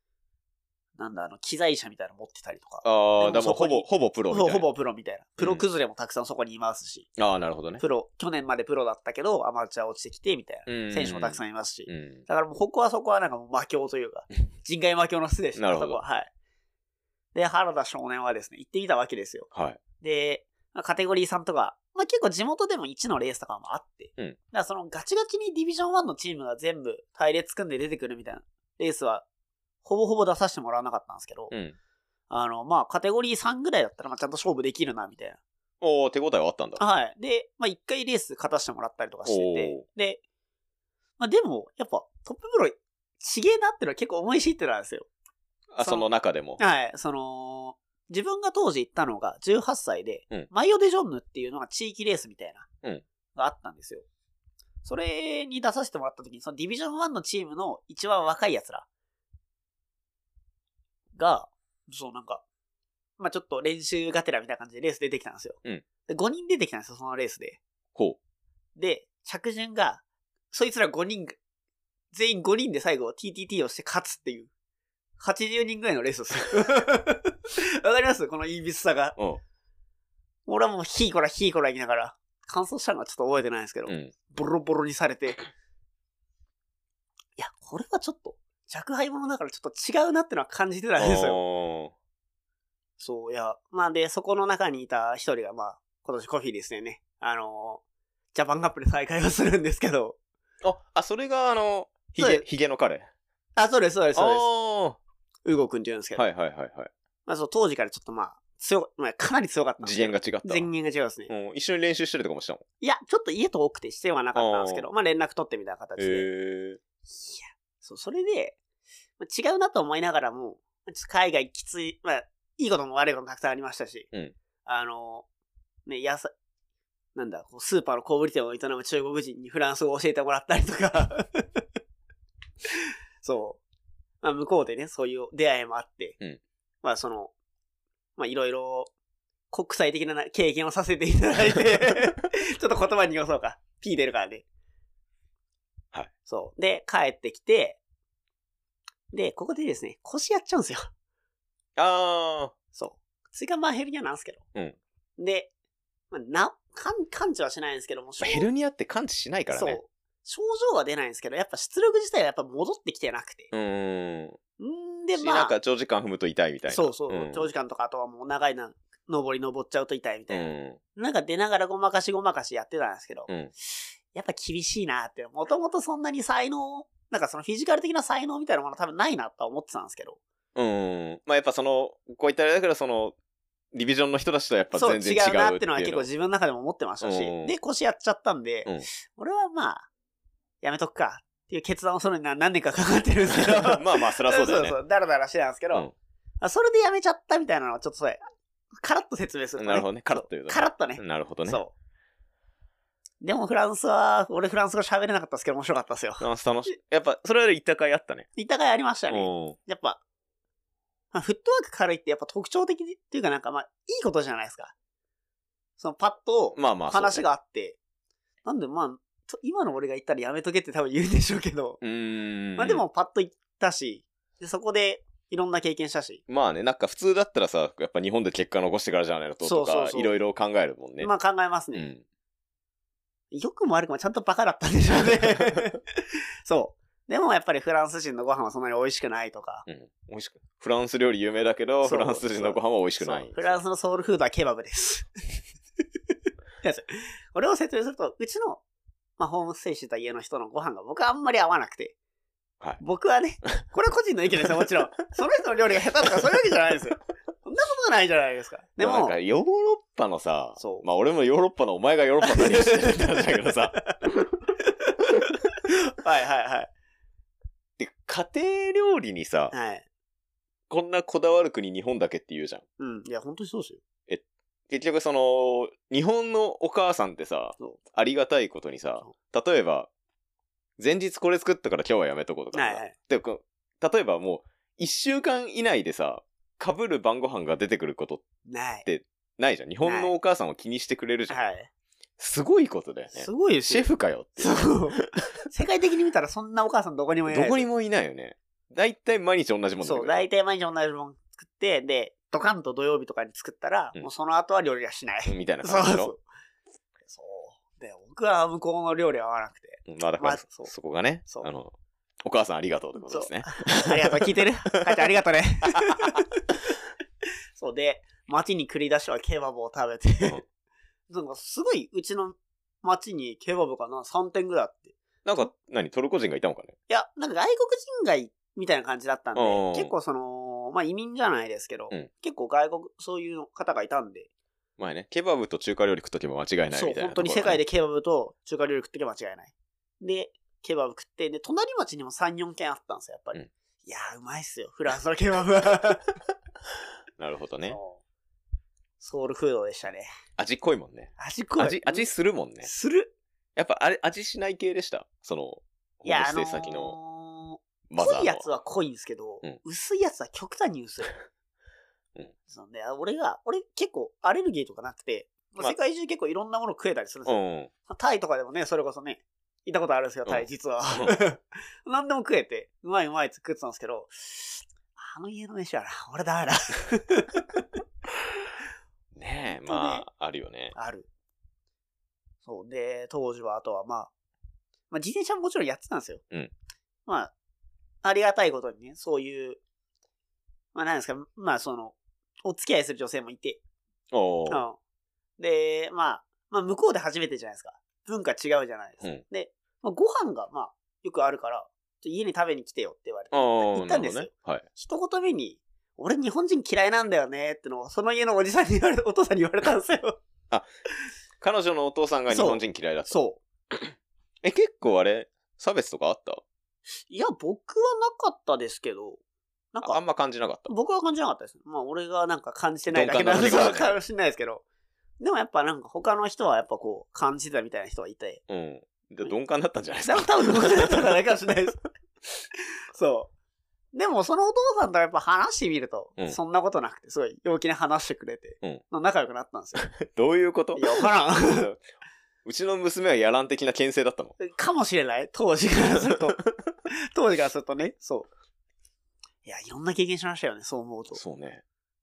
機材車みたいなの持ってたりとか。 でもほぼプロみたいな。 ほぼプロみたいな。プロ崩れもたくさんそこにいますし。 なるほどね。 去年までプロだったけど、アマチュア落ちてきて、みたいな。選手もたくさんいますし。だからもうそこはなんかもう魔境というか、人外魔境の巣でした。 なるほど。 はい。で、原田少年はですね、行ってみたわけですよ。 はい。 で、カテゴリー3とか、まあ結構地元でも1のレースとかもあって、だからそのガチガチにディビジョン1のチームが全部隊列組んで出てくるみたいなレースは、ほぼほぼ出させてもらわなかったんですけど、まあカテゴリー3ぐらいだったら、まあちゃんと勝負できるな、みたいな。 手応えはあったんだ。 はい。で、まあ1回レース勝たせてもらったりとかしてて、で、まあでも、やっぱトッププロ、ちげえなってのは結構思い知ってたんですよ。 その中でも。 はい。自分が当時行ったのが18歳で、マイオデジョンヌっていうのが地域レースみたいな、があったんですよ。それに出させてもらった時に、そのディビジョン1のチームの一番若い奴らが、まあちょっと練習がてらみたいな感じでレース出てきたんですよ。で5人出てきたんですよ、そのレースで。で、着順が、そいつら5人、全員5人で最後 TTT をして勝つっていう。80人ぐらいのレースですよ。わかりますこのいびつさが。俺はもうヒーコラ言いながら、完走したのはちょっと覚えてないんですけど、ボロボロにされて、いや、これはちょっと、若輩者だからちょっと違うなってのは感じてたんですよ。そう、いや、まあで、そこの中にいた一人が、まあ、今年コフィーですね。ジャパンカップで再会をするんですけど。 それがヒゲの彼。 そうです。ウーゴくんって言うんですけど。 はい。 まあ当時からちょっとまあかなり強かった。 次元が違った。 次元が違いますね。 一緒に練習してるとかもしたもん。 いや、ちょっと家遠くてしてはなかったんですけど、まあ連絡取ってみたいな形で。いや、それで、違うなと思いながらも、海外きつい、まあ、いいことも悪いこともたくさんありましたし、スーパーの小売店を営む中国人にフランス語を教えてもらったりとか、そう。まあ、向こうでね、そういう出会いもあって、まあいろいろ国際的な経験をさせていただいて、ちょっと言葉に濁そうか。P 出るからね。 はい。 そう。で、帰ってきて、で、ここでですね、腰やっちゃうんですよ。 ああ。 そう。椎間板ヘルニアなんですけど。 うん。 で、完治はしないんですけども、 ヘルニアって完治しないからね。 そう。症状は出ないんですけど、やっぱ出力自体はやっぱ戻ってきてなくて。で、まあ。 なんか長時間踏むと痛いみたいな。 そうそう。長時間とか、あとはもう長い登っちゃうと痛いみたいな。なんか出ながらごまかしやってたんですけど、やっぱ厳しいなって、もともとそんなに才能、なんかそのフィジカル的な才能みたいなもの多分ないなとは思ってたんですけど。 まあやっぱこういったあれだからディビジョンの人たちとやっぱ全然違うそう違うなってのは結構自分の中でも思ってましたし、で、腰やっちゃったんで、俺はまあ、やめとくかっていう決断をするには何年かかかってるんですけど。 まあまあ、そりゃそうだよね。 そう、だらだらしてたんですけど、それでやめちゃったみたいなのはちょっとカラッと説明するとね。 なるほどね、カラッと言うと。 カラッとね。 なるほどね。 そう。でも俺フランス語喋れなかったですけど面白かったですよ。 楽しい。やっぱ、それは行った甲斐あったね。 行った甲斐ありましたね。やっぱ、フットワーク軽いってやっぱ特徴的っていうかなんかまあ、いいことじゃないですか。そのパッと話があって。なんでまあ、今の俺が言ったらやめとけって多分言うんでしょうけど。まあでもパッと言ったし、でそこでいろんな経験したし。 まあね、なんか普通だったらさ、やっぱ日本で結果残してからじゃないのとか、いろいろ考えるもんね。 まあ考えますね。よくも悪くもちゃんとバカだったんでしょうね。そう。でもやっぱりフランス人のご飯はそんなに美味しくないとか。 美味しく。フランス料理有名だけど、フランス人のご飯は美味しくない。 フランスのソウルフードはケバブです。これを説明すると、うちの、まあ、ホームステイしてた家の人のご飯が僕はあんまり合わなくて。 はい。 僕はね、これは個人の意見ですよ、もちろん。その人の料理が下手とかそういうわけじゃないですよ。そんなことないじゃないですか。でも、 なんかヨーロッパのさ、まあ俺もヨーロッパのお前がヨーロッパ何してるって話だけどさ。 はい。 で、家庭料理にさ、こんなこだわる国日本だけって言うじゃん。 いや、本当にそうですよ。 結局日本のお母さんってさ、ありがたいことにさ、例えば、前日これ作ったから今日はやめとこうとかさ、で例えばもう、1週間以内でさ、被る晩ご飯が出てくることってないじゃん。日本のお母さんを気にしてくれるじゃん。すごいことだよね。 すごいですよ。シェフかよって。 そう。世界的に見たらそんなお母さんどこにもいない。 どこにもいないよね。だいたい毎日同じもんだけど。 そう、だいたい毎日同じもん作って、で、ドカンと土曜日とかに作ったら、もうその後は料理はしない。 みたいな感じでしょ。 そう。で、僕は向こうの料理は合わなくて。 まあだからそこがね、お母さんありがとうってことですね。 ありがとう、聞いてる？母ちゃんありがとうね。そうで、街に繰り出しはケバブを食べて、なんかすごいうちの街にケバブかな3店ぐらいあって。 なんかトルコ人がいたのかね？ いや、なんか外国人街みたいな感じだったんで、結構まあ移民じゃないですけど、結構外国、そういう方がいたんで。 まあね、ケバブと中華料理食っとけば間違いないみたいな、ね。 そう、本当に世界でケバブと中華料理食っとけば間違いない。で、ケバブ食って、で、隣町にも3、4軒あったんですよ、やっぱり。いやー、うまいっすよ、フランスのケバブは。 なるほどね。 ソウルフードでしたね。 味濃いもんね。 味濃い。 味するもんね。 する。 やっぱ味しない系でした。ホームステイ先の濃いやつは濃いんですけど、薄いやつは極端に薄い。そうね、俺結構アレルギーとかなくて、世界中結構いろんなもの食えたりするんですよ。タイとかでもね、それこそね、行ったことあるんですよ、タイ実は。何でも食えて、うまいって食ってたんですけど、あの家の飯はな、俺ダメだ。 ねえ、まあ、あるよね。 ある。そう。で、当時はあとはまあ自転車ももちろんやってたんですよ。まあ、ありがたいことにね、そういう、まあ何ですか、まあお付き合いする女性もいて。で、まあ向こうで初めてじゃないですか。文化違うじゃないですか。で、ご飯がまあ、よくあるから、家に食べに来てよって言われて。行ったんですよ。一言目に、俺日本人嫌いなんだよねってのを、その家のお父さんに言われたんですよ。 あ、彼女のお父さんが日本人嫌いだった。 そう。 結構差別とかあった？ いや、僕はなかったですけど、なんか。 あんま感じなかった。 僕は感じなかったです。まあ、俺がなんか感じてないだけなんかもしれないですけど。でもやっぱなんか他の人はやっぱこう、感じてたみたいな人はいて。 鈍感だったんじゃないですか。 多分鈍感だったんじゃないかもしれないです。そう。でもそのお父さんとやっぱ話してみると、そんなことなくて、すごい陽気に話してくれて、仲良くなったんですよ。 どういうこと？ いや、わからん。 うちの娘はやらん的な牽制だったの？ かもしれない。当時からすると。当時からするとね、そう。 いや、いろんな経験しましたよね、そう思うと。 そうね。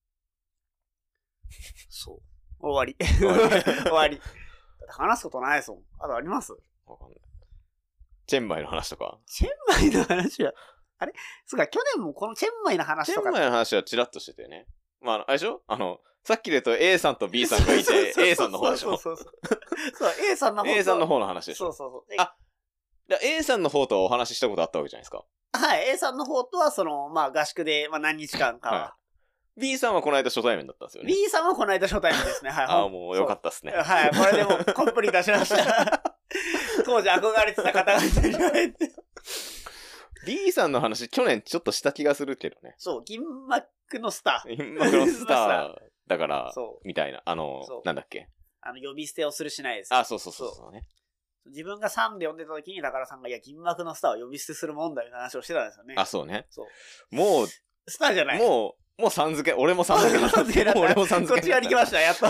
そう。終わり。終わり。話すことないですもん。あとあります？ わかんない。チェンマイの話とか。 チェンマイの話は、あれそうか、去年もこのチェンマイの話とか。 チェンマイの話はチラッとしててね。まあ、あれでしょさっきで言うと A さんと B さんがいて、A さんの方でしょ。 そう、A さんの方。 A さんの方の話でしょ。 そう。 あ、A さんの方とはお話ししたことあったわけじゃないですか。 はい、A さんの方とは、まあ、合宿で、まあ、何日間かは。 はい、B さんはこの間初対面だったんですよね。 B さんはこの間初対面ですね。はい。 ああ、もうよかったっすね。 はい、これでもコンプリートしました。当時憧れてた方々に会えて。 B さんの話、去年ちょっとした気がするけどね。 そう、銀幕のスター。 銀幕のスターだから、みたいな。なんだっけ。 呼び捨てをするしないです。 あ、そうね。 自分が3で呼んでた時に、だからさんが、いや、銀幕のスターを呼び捨てするもんだよって話をしてたんですよね。 あ、そうね。 そう。 もう、 スターじゃない。 もうさん付け、俺もさん付けだった。俺もさん付け。 こっち側に来ました、やっと。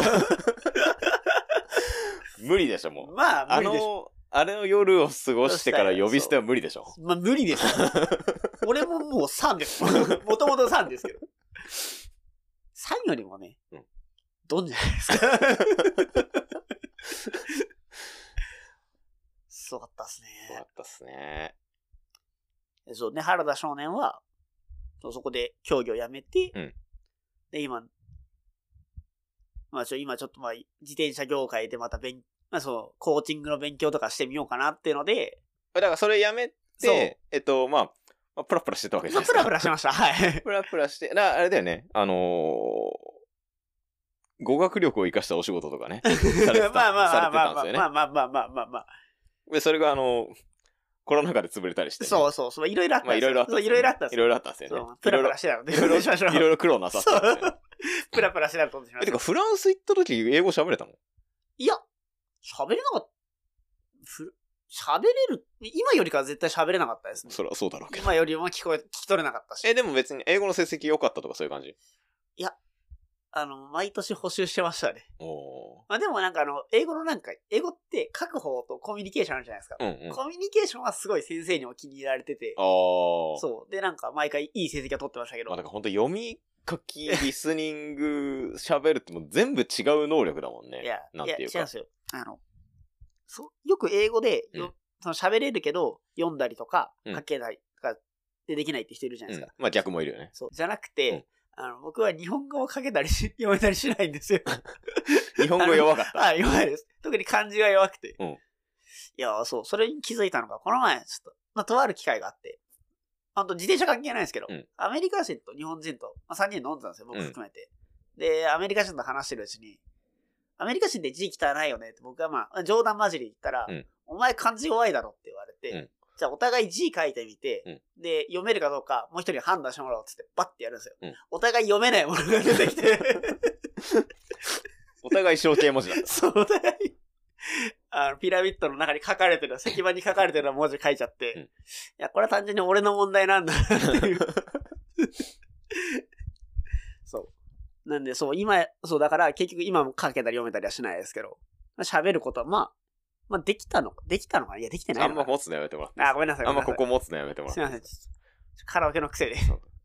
無理でしょ、もう。 まあ、無理でしょ。 あれの夜を過ごしてから呼び捨ては無理でしょ。 まあ、無理でしょ。俺ももう3です。もともと3ですけど。3よりもね、ドンじゃないですか。すごかったっすね。 すごかったっすね。 そうね、原田少年は、そこで競技をやめて、で、今ちょっと自転車業界でまたコーチングの勉強とかしてみようかなっていうので。 だからそれやめて、まあ、プラプラしてたわけじゃないですか。 プラプラしました。はい。 プラプラして、あれだよね、語学力を生かしたお仕事とかね。されてたんですよね。 まあ。 で、それがコロナ禍で潰れたりして、ね。 そう。いろいろあったんですよ。いろいろあったんですよね。プラプラしてたので。いろいろ苦労なさったんですよ。 プラプラしてたと思ってしました。 てか、フランス行った時英語喋れたの？ いや、喋れなかった。喋れる、今よりかは絶対喋れなかったですね。 そりゃそうだろうけど。 今よりも聞き取れなかったし。 でも別に英語の成績良かったとかそういう感じ？ いや、毎年補習してましたね。まあでも英語って書く方とコミュニケーションあるじゃないですか。コミュニケーションはすごい先生にも気に入られてて。そう。で、毎回いい成績は取ってましたけど。 だから本当読み書き、リスニング、喋るってもう全部違う能力だもんね。なんていうか。 違うんですよ。よく英語で、喋れるけど、読んだりとか、書けないとかでできないって人いるじゃないですか。 まあ逆もいるよね。 そう。じゃなくて、僕は日本語を書けたり読めたりしないんですよ。 日本語弱かった？ はい、弱いです。特に漢字が弱くて。いや、そう、それに気づいたのが、この前、ちょっと、とある機会があって、自転車関係ないですけど、アメリカ人と日本人と、3人飲んでたんですよ、僕含めて。で、アメリカ人と話してるうちに、アメリカ人って字汚いよねって僕は冗談交じり言ったら、お前漢字弱いだろって言われて、じゃあお互い字書いてみて、で、読めるかどうかもう一人判断してもらおうってバッてやるんですよ。お互い読めないものが出てきて。 お互い象形文字だった。 そう、お互い。ピラミッドの中に書かれてる、石板に書かれてる文字書いちゃって、いや、これは単純に俺の問題なんだなっていう。そう。なんで、だから結局今も書けたり読めたりはしないですけど、喋ることはまあ、できたのかないや、できてないのか。 あんま持つのやめてもらって。 ごめんなさい。 あんまここ持つのやめてもらって。 すいません。カラオケの癖で。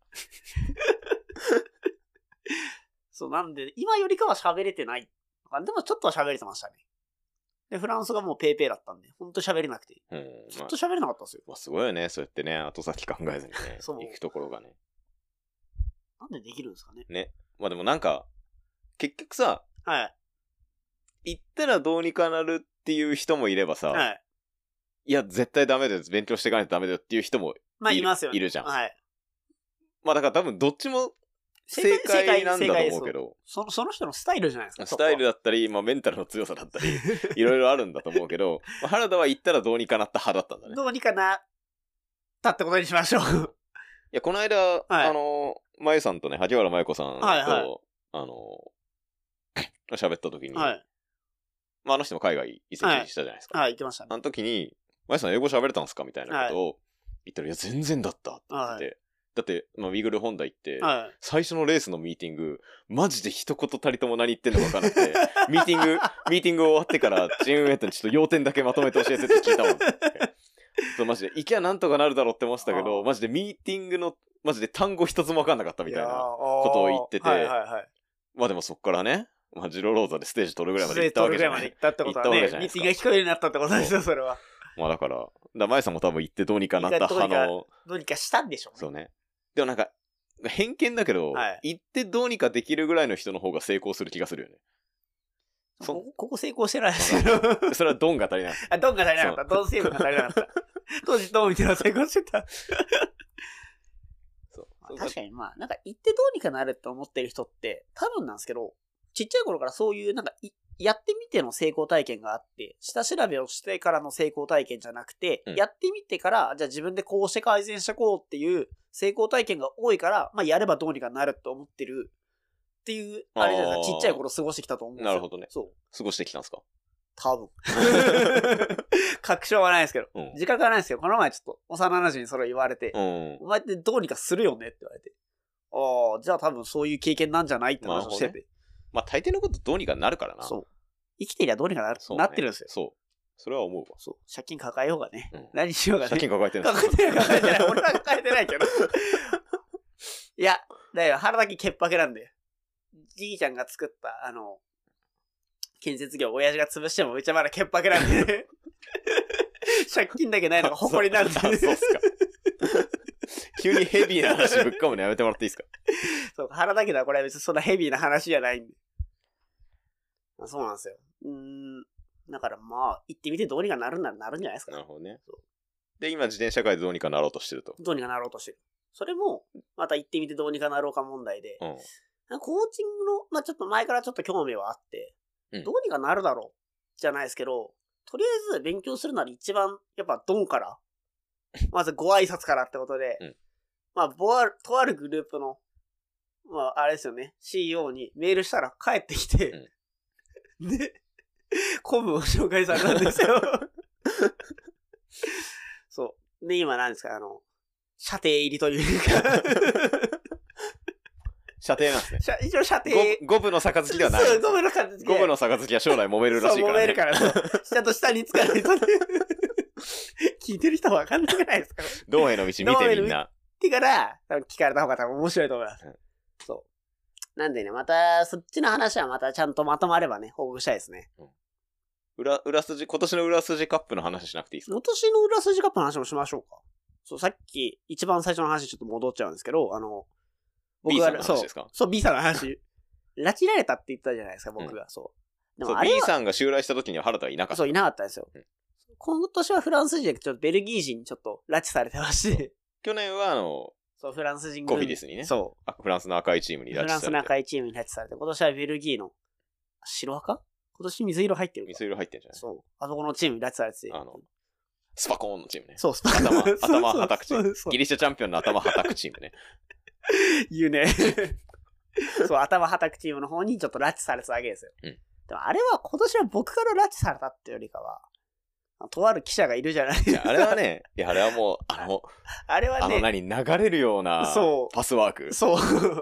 そう、なんで、今よりかは喋れてない。でもちょっとは喋れてましたね。で、フランスがもうペーペーだったんで、ほんと喋れなくて。ずっと喋れなかったんですよ。 まあ、すごいよね。そうやってね、後先考えずにね、行くところがね。 なんでできるんですかね。 ね。まあでも結局さ、行ったらどうにかなるっていう人もいればさ、いや、絶対ダメだよ。勉強していかないとダメだよっていう人もいますよね。 いるじゃん。まあだから多分どっちも正解なんだと思うけど。 その人のスタイルじゃないですか。 スタイルだったり、メンタルの強さだったり、いろいろあるんだと思うけど、原田は行ったらどうにかなった派だったんだね。 どうにかなったってことにしましょう。 いや、この間、まゆさんとね、萩原まゆこさんと、喋った時に、あの人も海外移籍したじゃないですか。 行ってましたね。 あの時に、まゆさん英語喋れたんすかみたいなことを言ったら、いや、全然だったって言ってて、だって、ウィグルホンダ行って、最初のレースのミーティング、マジで一言たりとも何言ってんのか分からなくて、ミーティング終わってから、チームメイトにちょっと要点だけまとめて教えてって聞いたもん。 そうマジで、行きゃなんとかなるだろうって思ってたけど、マジでミーティングの、マジで単語一つも分かんなかったみたいなことを言ってて、はいはいはい、まあでもそっからね、まあ、ジローローザでステージ取るぐらいまで行ったわけじゃない。 行ったってことはね、ミーティングが聞こえるようになったってことですよ、それは。 まあだから、マヤさんも多分行ってどうにかなった派の。 どうにかしたんでしょうね。 そうね。でもなんか、偏見だけど、はい、行ってどうにかできるぐらいの人の方が成功する気がするよね。 ここ成功してないですけど。 それはドンが足りなかった。 ドンが足りなかった。ドン成分が足りなかった。当時ドンみたいな成功してた。そう。確かにまあ、なんか行ってどうにかなるって思ってる人って、多分なんですけど、ちっちゃい頃からそういうなんかやってみての成功体験があって、下調べをしてからの成功体験じゃなくて、やってみてから、じゃあ自分でこうして改善してこうっていう成功体験が多いから、まあやればどうにかなるって思ってるっていう、あれじゃないですか、ちっちゃい頃過ごしてきたと思うんですよ。 なるほどね。 そう。 過ごしてきたんですか？ 多分。確証はないですけど、自覚はないですけど、この前ちょっと幼馴染にそれを言われて、お前ってどうにかするよねって言われて、ああ、じゃあ多分そういう経験なんじゃないって話をしてて。 まあ大抵のことどうにかなるからな。 そう。生きてりゃどうにかなってるんですよ。 そう。それは思うわ。 そう。借金抱えようがね。何しようがね。 借金抱えてるんですか？抱えてない。俺は抱えてないけど。いや、だよ、腹だけ潔白なんで。じいちゃんが作った、建設業、親父が潰してもうちはまだ潔白なんで、ね。借金だけないのが誇りなんで。 そうっすか。急にヘビーな話ぶっ込むのやめてもらっていいですか？ そう、腹だけだこれは別にそんなヘビーな話じゃないんで。そうなんですよ。だからまあ、行ってみてどうにかなるんならなるんじゃないですか。 なるほどね。で、今自転車界でどうにかなろうとしてると。 どうにかなろうとしてる。それも、また行ってみてどうにかなろうか問題で、コーチングの、まあちょっと前からちょっと興味はあって、どうにかなるだろうじゃないですけど、とりあえず勉強するなら一番、やっぱドンから、まずご挨拶からってことで、まあ、とあるグループの、まあ、あれですよね、CEO にメールしたら帰ってきて、で、コムを紹介されたんですよ。そう。で、今何ですか、射程入りというか。 射程なんですね。 一応射程。 五分の杯ではない。 そう、五分の杯。 五分の杯は将来揉めるらしいからね。 そう、揉めるから、そう。ちゃんと下につかないとね。聞いてる人は分かんなくないですか？ 道への道見てみんな。 ってから、多分聞かれた方が多分面白いと思います。そう。なんでね、また、そっちの話はまたちゃんとまとまればね、報告したいですね。 裏筋、今年の裏筋カップの話しなくていいですか？ 今年の裏筋カップの話もしましょうか。そう、さっき、一番最初の話ちょっと戻っちゃうんですけど、 B さんの話ですか？ そう、B さんの話。拉致られたって言ったじゃないですか、僕が。そう。 でもB さんが襲来した時には原田はいなかった。 そう、いなかったですよ。今年はフランス人でちょっとベルギー人にちょっと拉致されてまして。 去年はそう、フランス人コフィディスにね。 そう。 フランスの赤いチームに拉致されて。 フランスの赤いチームに拉致されて、今年はベルギーの白赤？今年水色入ってる。 水色入ってるんじゃない？ そう。あそこのチームに拉致されてて。 スパコーンのチームね。 そう、 スパコーン。頭はたくチーム。ギリシャチャンピオンの頭はたくチームね。 言うね。そう、頭はたくチームの方にちょっと拉致されてたわけですよ。でもあれは今年は僕から拉致されたってよりかは、とある記者がいるじゃないですか。 あれはね、いや、あれはもう、 あれはね、 流れるようなパスワーク。 そう。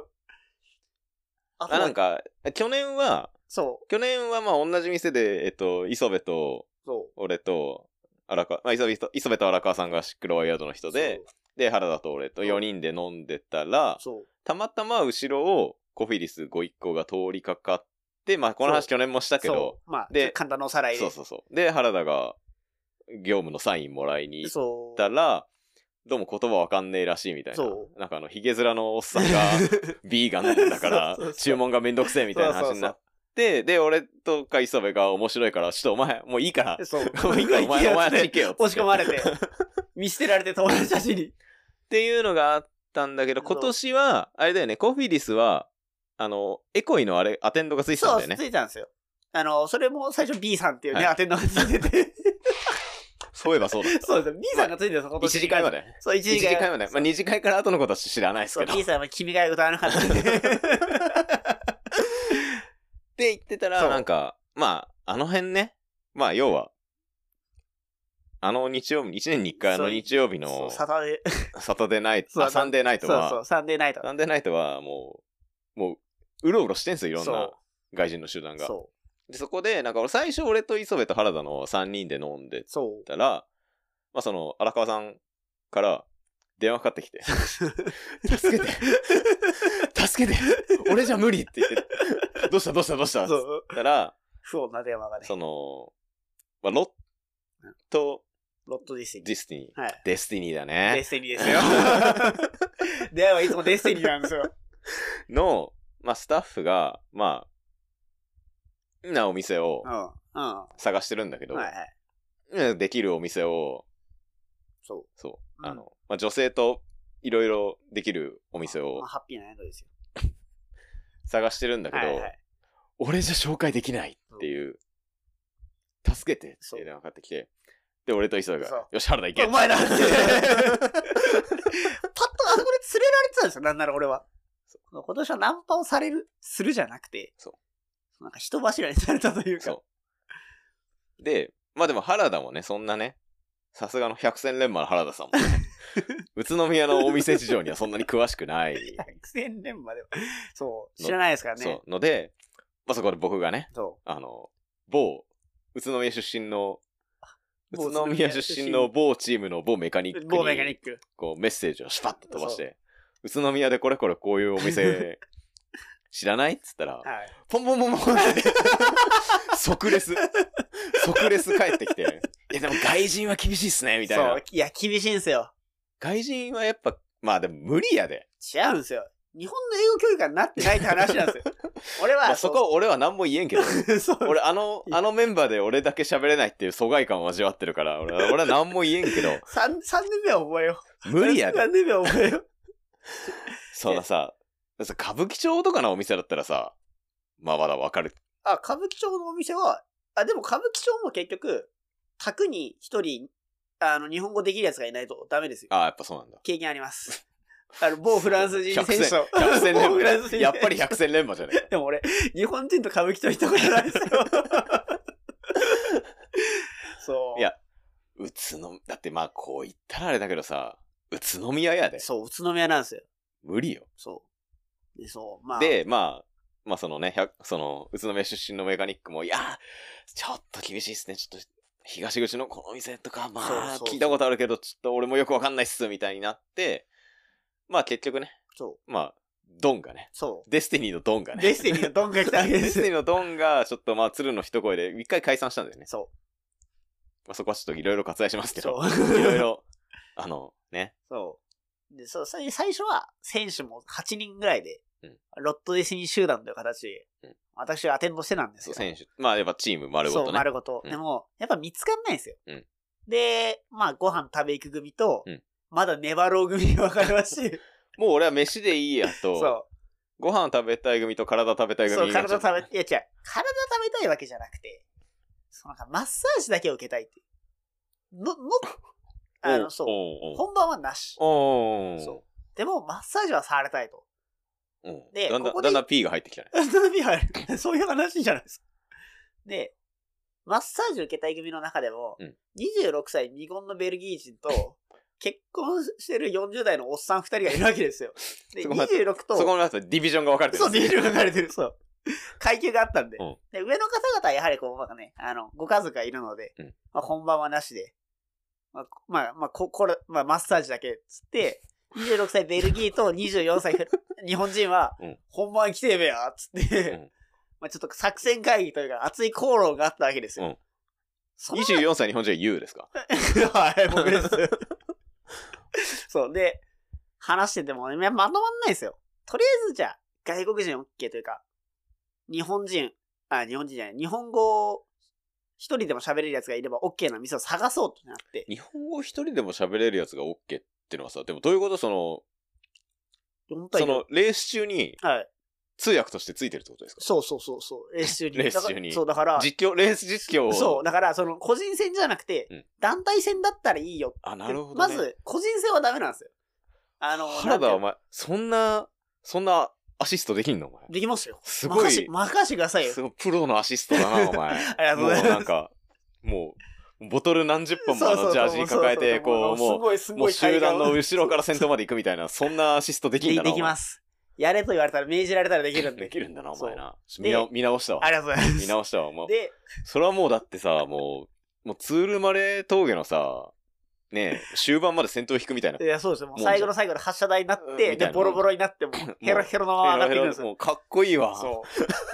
なんか、去年はまあ同じ店で、磯部と、俺と、荒川、まあ、磯部と荒川さんがシックロワイヤードの人で、で、原田と俺と4人で飲んでたら、たまたま後ろをコフィリスご一行が通りかかって、まあこの話去年もしたけど、 まあ、で、簡単なおさらいで。 そう。で、原田が業務のサインもらいに行ったら、どうも言葉わかんねえらしいみたいな。なんかヒゲ面のおっさんがビーガンだから、注文がめんどくせえみたいな話になって、で、俺とか磯部が面白いから、ちょっとお前、もういいから、もういいからお前あっち行けよ。 押し込まれて、見捨てられて友達たちに。 っていうのがあったんだけど、今年は、あれだよね、コフィリスは、エコイのあれ、アテンドがついてたんだよね。 そう、ついたんですよ。それも最初 B さんっていうね、アテンドがついてて。 そういえばそうだった。 そうです。B さんがついてるんですよ、今年。 1次会まで。 そう、1次会まで。まあ2次会から後のことは知らないですけど。 B さんは君が歌わなかったんで。 って言ってたら、なんか、まあ、あの辺ね、まあ要は、日曜日、1年に1回日曜日の、 サタデーナイト、サンデーナイトは、 そう、サンデーナイト。 サンデーナイトはもう、うろうろしてんすよ、いろんな外人の集団が。で、そこで、なんか最初俺と磯部と原田の3人で飲んでたら、 まあその、荒川さんから電話かかってきて、助けて助けて俺じゃ無理って言って、どうしたって言ったら、 不穏な電話がね。 その、まあ、ロットディスティニー。 はい。デスティニーだね。 デスティニーですよ。電話いつもデスティニーなんですよ。 の、まあ、スタッフが、まあ、なお店を探してるんだけど、できるお店を、そう。まあ、女性といろいろできるお店を、 ハッピーなエンドですよ。 探してるんだけど、俺じゃ紹介できないっていう、助けてって電話かかってきて、で、俺と磯田が、よし、原田行け。 お前なんて。パッとあそこで連れられてたんですよ、なんなら俺は。今年はナンパをするじゃなくて、なんか人柱にされたというか。 で、まあでも原田もね、そんなね、さすがの百戦錬磨の原田さんもね、宇都宮のお店事情にはそんなに詳しくない。 百戦錬磨でも、そう、知らないですからね。 そう、ので、まあそこで僕がね、某、宇都宮出身の某チームの某メカニックに、こうメッセージをシュパッと飛ばして、宇都宮でこれこういうお店、知らないっつったら、ポンポンポンポンって、即レス帰ってきて、いやでも外人は厳しいっすね、みたいな。そう、 いや、厳しいんすよ。 外人はやっぱ、まあでも無理やで。 違うんすよ。日本の英語教育になってないって話なんですよ。俺は。 まあ、そこは俺は何も言えんけど。俺、あのメンバーで俺だけ喋れないっていう疎外感を味わってるから、俺は何も言えんけど。 3年目は覚えよう。無理やで。 3年目は覚えよう。 そうださ、歌舞伎町とかのお店だったらさ、まあまだわかる。 歌舞伎町のお店は、でも歌舞伎町も結局、宅に一人、日本語できるやつがいないとダメですよ。 やっぱそうなんだ。 経験あります。某フランス人選手と。 百戦錬磨。やっぱり百戦錬磨じゃねでも俺、日本人と歌舞伎町行ったことないですよ。そう。 いや、だってまあこう言ったらあれだけどさ、宇都宮やで。 そう、宇都宮なんですよ。 無理よ。 そう。まあ。 で、まあそのね、宇都宮出身のメカニックも、いや、ちょっと厳しいっすね。ちょっと、東口のこの店とか、まあ、聞いたことあるけど、ちょっと俺もよくわかんないっす、みたいになって、まあ結局ね、まあ、ドンがね、デスティニーのドンがね、 デスティニーのドンが来たわけです。 デスティニーのドンが、ちょっとまあ、鶴の一声で、一回解散したんだよね。まあそこはちょっといろいろ割愛しますけど、いろいろ、ね。 で、最初は、選手も8人ぐらいで、ロットディスニー集団という形で、私がアテンドしてたんですよ。 選手。まあやっぱチーム丸ごとね。 そう、丸ごと。でも、やっぱ見つかんないんですよ。で、まあご飯食べ行く組と、まだ粘ろう組に分かれまして。 もう俺は飯でいいやと、ご飯食べたい組と体食べたい組。 そう、体食べたい。いや違う。体食べたいわけじゃなくて、なんかマッサージだけを受けたいっていう。本番はなし。そう。でも、マッサージはされたいと。 で、だんだん P が入ってきたね。 だんだん P 入る。そういう話じゃないですか。で、マッサージを受けたい組の中でも、26歳未婚のベルギー人と、結婚してる40代のおっさん2人がいるわけですよ。で、26と、 そこの後ディビジョンが分かれてる。 そう、ディビジョンが分かれてる。そう。階級があったんで。で、上の方々はやはりこう、ね、ご家族がいるので、まあ、本番はなしで、マッサージだけつって、26歳ベルギーと24歳日本人は、本番来てえべやつって、まあちょっと作戦会議というか熱い口論があったわけですよ。 24歳日本人は U ですか？ はい、僕です。そう。で、話してても、まとまんないですよ。とりあえずじゃあ、外国人 OK というか、日本人じゃない、日本語一人でも喋れるやつがいれば OK な店を探そうってなって。 日本語一人でも喋れるやつが OK ってのはさ、でもどういうこと？そのレース中に、通訳としてついてるってことですか？ そう。レース中に。 レース中に。 そう、だから。 レース実況を。 そう、だから、個人戦じゃなくて、団体戦だったらいいよ。 なるほど、 まず、個人戦はダメなんですよ。 原田はお前、そんなアシストできんのお前。 できますよ。 すごい。 任してくださいよ。 すごい、プロのアシストだな、お前。 ありがとうございます。 もうなんか、もう、ボトル何十本もジャージに抱えて、こう、もう集団の後ろから先頭まで行くみたいな、そんなアシストできんだな。 できます。やれと言われたら、命じられたらできるんで。 できるんだな、お前な。見直したわ。 ありがとうございます。 見直したわ、もう。で、それはもうだってさ、もうツールマレー峠のさ、 ね終盤まで先頭引くみたいな。 いや、そうですよ。もう最後の最後で発射台になって、で、ボロボロになっても、ヘロヘロのまま上がってくるんですよ。 もうかっこいいわ。 そう。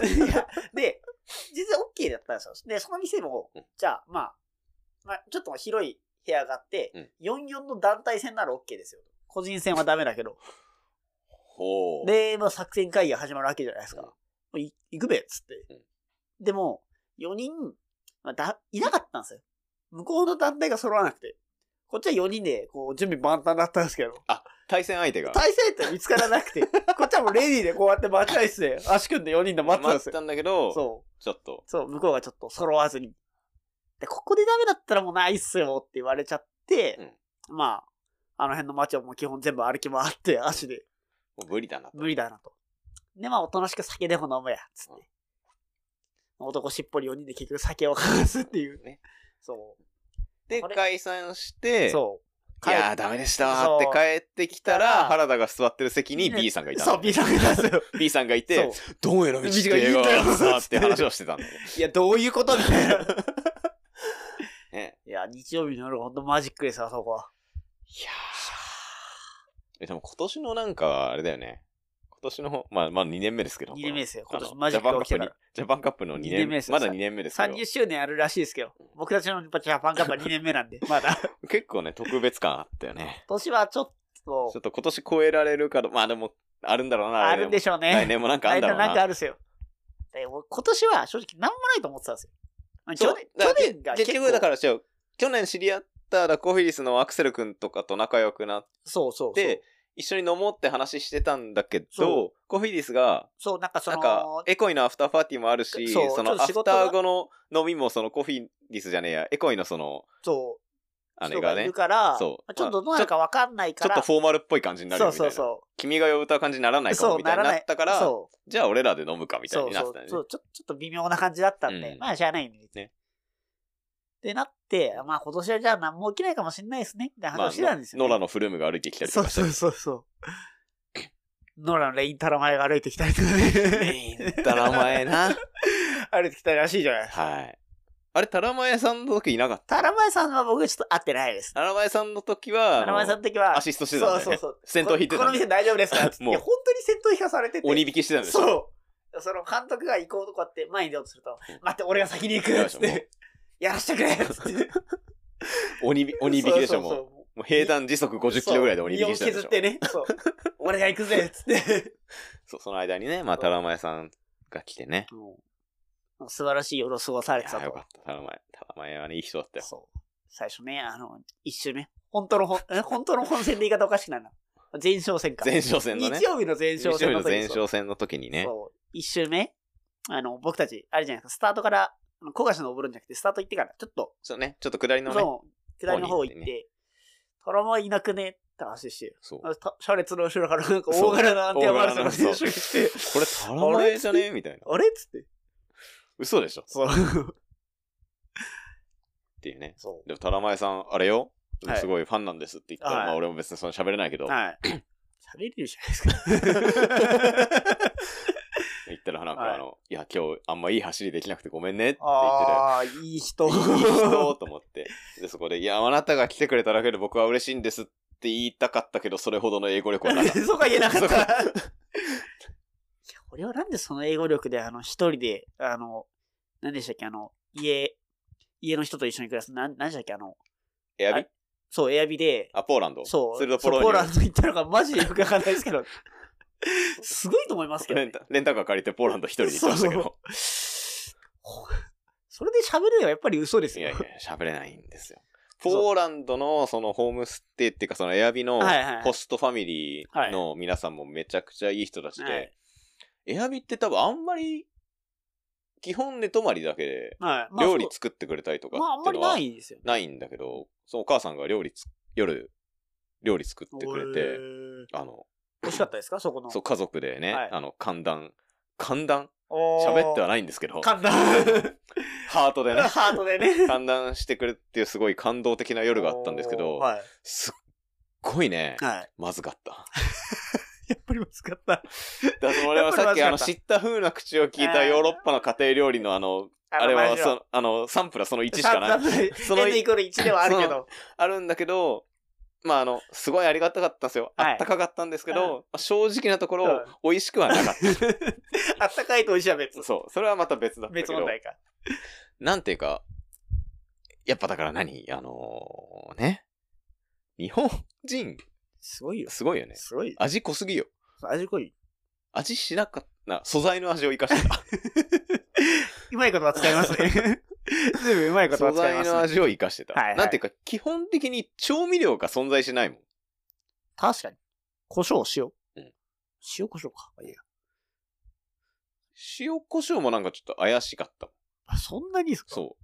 いや、で、実は OK だったんですよ。で、その店も、じゃあ、まあ、ちょっと広い部屋があって、44の団体戦なら OK ですよ。個人戦はダメだけど。 ほう。 で、まあ、作戦会議が始まるわけじゃないですか。行くべっつって。でも、4人、いなかったんですよ。向こうの団体が揃わなくて。こっちは4人で、こう、準備万端だったんですけど。 あ、対戦相手が。 対戦相手見つからなくて。こっちはもうレディーでこうやって待合室で足組んで4人で待ってたんですよ。 待ったんだけど、 そう。 ちょっと。 そう、向こうがちょっと揃わずに。で、ここでダメだったらもうないっすよって言われちゃって、まあ、あの辺の街をもう基本全部歩き回って足で。 もう無理だなと。 無理だなと。で、まあ、おとなしく酒でも飲むや、つって。男しっぽり4人で結局酒を交わすっていうね。そう。 で、解散して、 そう。 いやーダメでしたーって帰ってきたら、原田が座ってる席に B さんがいた。 そう、B さんがいたんですよ。 B さんがいて、どうやら道って映画がさって話をしてたんだよ。 いや、どういうことみたいな。ね。いや、日曜日の夜ほんとマジックですよ、あそこは。 いやー。でも今年のなんか、あれだよね。今年の、まあ2年目ですけど。 2年目ですよ。今年マジックが起きたから。 ジャパンカップの2年目です。まだ2年目ですけど。 30周年あるらしいですけど。僕たちのジャパンカップは2年目なんで、まだ。 結構ね、特別感あったよね。 今年はちょっと。 ちょっと今年超えられるかまあでも、あるんだろうな。 あるんでしょうね。 来年もなんかあるんだろうな。 なんかあるっすよ。今年は正直なんもないと思ってたんですよ。去年が結局だから去年知り合ったラコフィリスのアクセル君とかと仲良くなって、 そう一緒に飲もうって話してたんだけど、コフィリスが、 なんかエコイのアフターパーティーもあるし、そのアフター後の飲みもそのコフィリスじゃねえや、エコイのその、あれがね、 いるから、ちょっとどうなるか分かんないから、 ちょっとフォーマルっぽい感じになるみたいな。君が歌う感じにならないかもみたいになったから、じゃあ俺らで飲むかみたいになってたね。 ちょっと微妙な感じだったんで、まあしゃあないんで。ね。ってなって、まあ今年はじゃあ何も起きないかもしれないですね。って話してたんですよ、 ノラのフルームが歩いてきたりとかして。 そう。ノラのレインタラマエが歩いてきたりとかね。 レインタラマエな。 歩いてきたらしいじゃないですか。 はい。あれ、タラマエさんの時いなかった？ タラマエさんは僕ちょっと会ってないです。 タラマエさんの時は、 タラマエさんの時は、 アシストしてたんだよね。そう。先頭引いてた。 この店大丈夫ですかって。いや、本当に先頭引かされてて。 鬼引きしてたんですよ。 そう。その監督が行こうとかって前に出ようとすると、待って、俺が先に行くっつって。やらしてくれっつって。 鬼引きでしょ、もう平坦時速50キロぐらいで鬼引きしたでしょ。 削ってね。そう。俺が行くぜっつって。 そう、その間にね、まあ、タラマエさんが来てね。 素晴らしい夜を過ごされてたと。 よかった。タラマエはね、いい人だったよ。 そう。最初ね、一周目。本当の本戦で言い方おかしくないな。前哨戦か。 前哨戦のね。 日曜日の前哨戦の時。 前哨戦の時にね。 そう。一周目僕たち、あれじゃないですか、スタートから、小菓子の登るんじゃなくて、スタート行ってから、ちょっと。 そうね、ちょっと下りのね。 そう。下りの方行って、タラマエいなくねって話して、そう。車列の後ろからなんか大柄なアンティアマルスが選手が来て、 これタラマエじゃねみたいな。 あれっつって。 嘘でしょ。そう。っていうね。そう。でもタラマエさん、あれよ。すごいファンなんですって言ったら、まあ俺も別にその喋れないけど。はい。 喋れるじゃないですか。 言ったらなんかいや今日あんまいい走りできなくてごめんねって言ってる。 ああ、いい人。 いい人と思って。で、そこで、いや、あなたが来てくれただけで僕は嬉しいんですって言いたかったけど、それほどの英語力はなかった。 そうか言えなかった。いや、俺はなんでその英語力で一人で、何でしたっけ、家の人と一緒に暮らす、何でしたっけ、 エアビ？ そう、エアビで。 ポーランド。 そう、ポーランド行ったのがマジでよくわかんないですけど。すごいと思いますけど、ね。 レンタカー借りてポーランド一人で行ってましたけど。 それで喋るのはやっぱり嘘ですよ。 いや、喋れないんですよ。ポーランドのそのホームステイっていうかそのエアビのホストファミリーの皆さんもめちゃくちゃいい人たちで、エアビって多分あんまり基本寝泊まりだけで料理作ってくれたりとかっていうのはないんだけど、そのお母さんが夜料理作ってくれて、 美味しかったですかそこの。 そう、家族でね、寒暖喋ってはないんですけど。 寒暖ハートでね。 ハートでね。 寒暖してくれっていうすごい感動的な夜があったんですけど、すっごいね、まずかった。 やっぱりまずかった。 だから俺はさっき知った風な口を聞いたヨーロッパの家庭料理のあれはサンプルはその1しかない。 その N イコール1ではあるけど。 あるんだけど、まあすごいありがたかったんですよ。あったかかったんですけど、正直なところ、美味しくはなかった。 あったかいと美味しいは別。 そう。それはまた別だったけど。 別問題か。 なんていうか、やっぱだからね。日本人、 すごいよ。 すごいよね。 すごい。 味濃すぎよ。 味濃い。 味しなかった。素材の味を生かしてた。 うまいことは使いますね。全部うまいことは使います、ね。 素材の味を生かしてた。はいはい、なんていうか、基本的に調味料が存在しないもん。 確かに。胡椒、塩。うん。塩胡椒か。いや。 塩胡椒もなんかちょっと怪しかったもん。 あ、そんなにですか？ そう。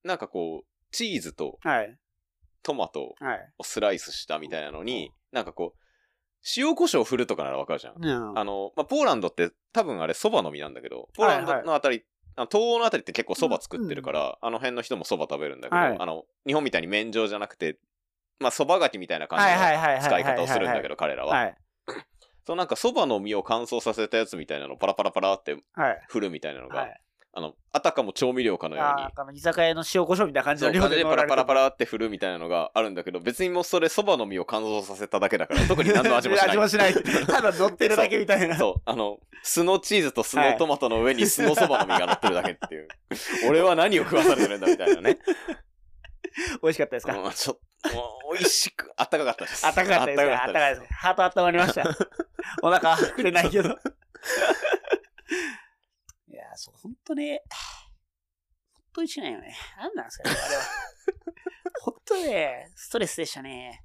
なんかこう、チーズと、トマトをスライスしたみたいなのに、なんかこう、塩胡椒振るとかならわかるじゃん。まあ、ポーランドって多分あれ蕎麦の実なんだけど、ポーランドのあたり、東欧のあたりって結構蕎麦作ってるから、あの辺の人も蕎麦食べるんだけど、日本みたいに麺状じゃなくて、まあ蕎麦柿みたいな感じの使い方をするんだけど、彼らは。そうなんか蕎麦の実を乾燥させたやつみたいなのをパラパラパラって振るみたいなのが、あたかも調味料かのように。 居酒屋の塩胡椒みたいな感じの量でパラパラパラって振るみたいなのがあるんだけど、別にもうそれ蕎麦の実を乾燥させただけだから、特に何の味もしない。 味もしない。ただ乗ってるだけみたいな。 そう。酢のチーズと酢のトマトの上に酢の蕎麦の実が乗ってるだけっていう。俺は何を食わされてるんだみたいなね。 美味しかったですか？ ちょっと、美味しく、あったかかったです。 あったかかったですか？あったかいです。ハート温まりました。お腹膨れないけど。いや、そう、ほんとね。本当にしないよね。なんなんですかね、あれは。本当ね、ストレスでしたね。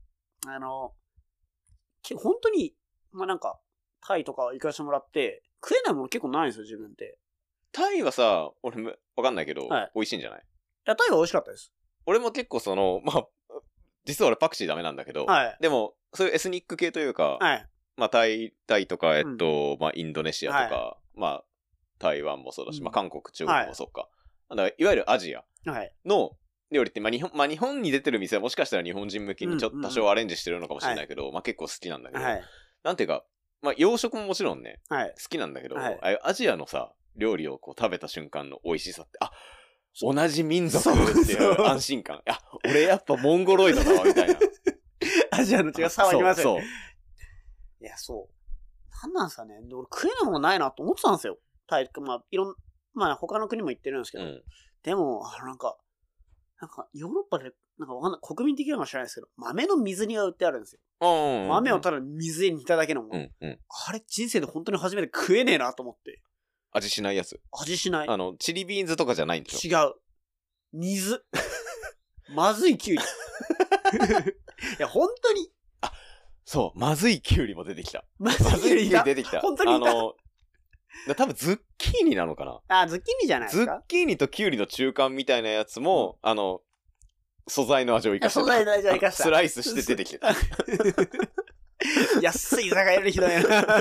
本当に、まあなんか、タイとか行かしてもらって、食えないもの結構ないんですよ、自分って。 タイはさ、俺もわかんないけど、美味しいんじゃない？いや、タイは美味しかったです。 俺も結構まあ、実は俺パクチーダメなんだけど、でも、そういうエスニック系というか、まあタイとか、まあインドネシアとか、まあ台湾もそうだし、まあ韓国、中国もそうか。いわゆるアジアの料理って、まあ、日本に出てる店はもしかしたら日本人向けにちょっと多少アレンジしてるのかもしれないけど、まあ結構好きなんだけど、なんていうか、まあ洋食ももちろんね、好きなんだけど、アジアのさ、料理をこう食べた瞬間の美味しさって、同じ民族っていう安心感。俺やっぱモンゴロイドだわ、みたいな。 アジアの違い騒ぎますよね。いや、そう。なんなんすかね。俺食えないものないなと思ってたんですよ。まあ他の国も行ってるんですけど、でもなんかヨーロッパでなんかわかんない、国民的なのか知らないですけど、豆の水煮が売ってあるんですよ。豆をただ水に煮ただけのもの。あれ人生で本当に初めて食えねえなと思って。 味しないやつ？ 味しない。 チリビーンズとかじゃないんでしょ？違う。水。まずいキュウリ。いや本当に。 そう、まずいキュウリも出てきた。 まずいキュウリ出てきた。 本当にいた。 多分ズッキーニなのかな？ ズッキーニじゃないですか？ズッキーニとキュウリの中間みたいなやつも、素材の味を生かしてた。 素材の味を生かした。 スライスして出てきてた。 安い居酒屋よりひどいな。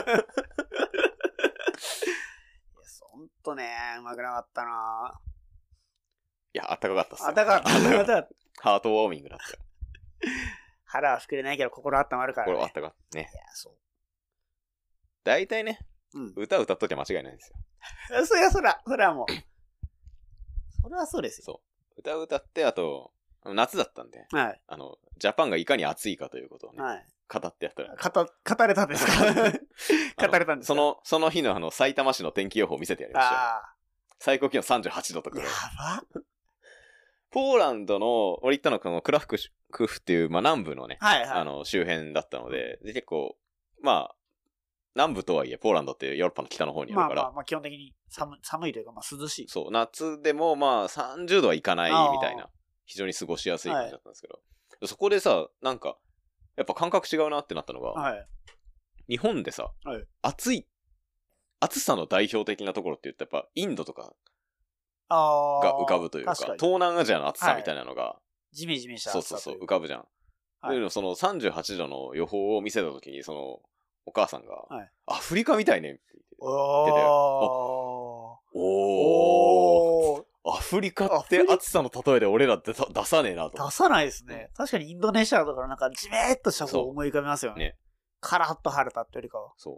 ほんとね、うまくなかったな。 いや、あったかかったっす。 あったかかった。 ハートウォーミングだった。 腹は膨れないけど心温まるからね。 心あったかったね。 いや、そう。 大体ね、歌歌っときゃ間違いないんですよ。 それはもう。それはそうですよ。 そう。歌って、あと、夏だったんで、ジャパンがいかに暑いかということをね、語ってやったら。 語れたんですか？語れたんですか？ その日の埼玉市の天気予報を見せてやりましたよ。最高気温38度とか。 やば。 ポーランドの、俺行ったのがクラフクフっていう、まあ南部のね、周辺だったので、結構、まあ、南部とはいえ、ポーランドってヨーロッパの北の方にあるから。 まあ基本的に寒いというか、まあ涼しい。 そう、夏でもまあ30度はいかないみたいな、非常に過ごしやすい感じだったんですけど、そこでさ、なんか、やっぱ感覚違うなってなったのが、日本でさ、暑さの代表的なところって言ったらやっぱインドとかが浮かぶというか、東南アジアの暑さみたいなのが、 ジメジメした暑さ。そう、浮かぶじゃん。でもその38度の予報を見せたときに、お母さんが、アフリカみたいねって言ってて、アフリカって暑さの例えで俺らって出さねえなと。 出さないですね。確かにインドネシアとかなんかジメーっとした方を思い浮かべますよね。 カラッと晴れたってよりかは。 そう。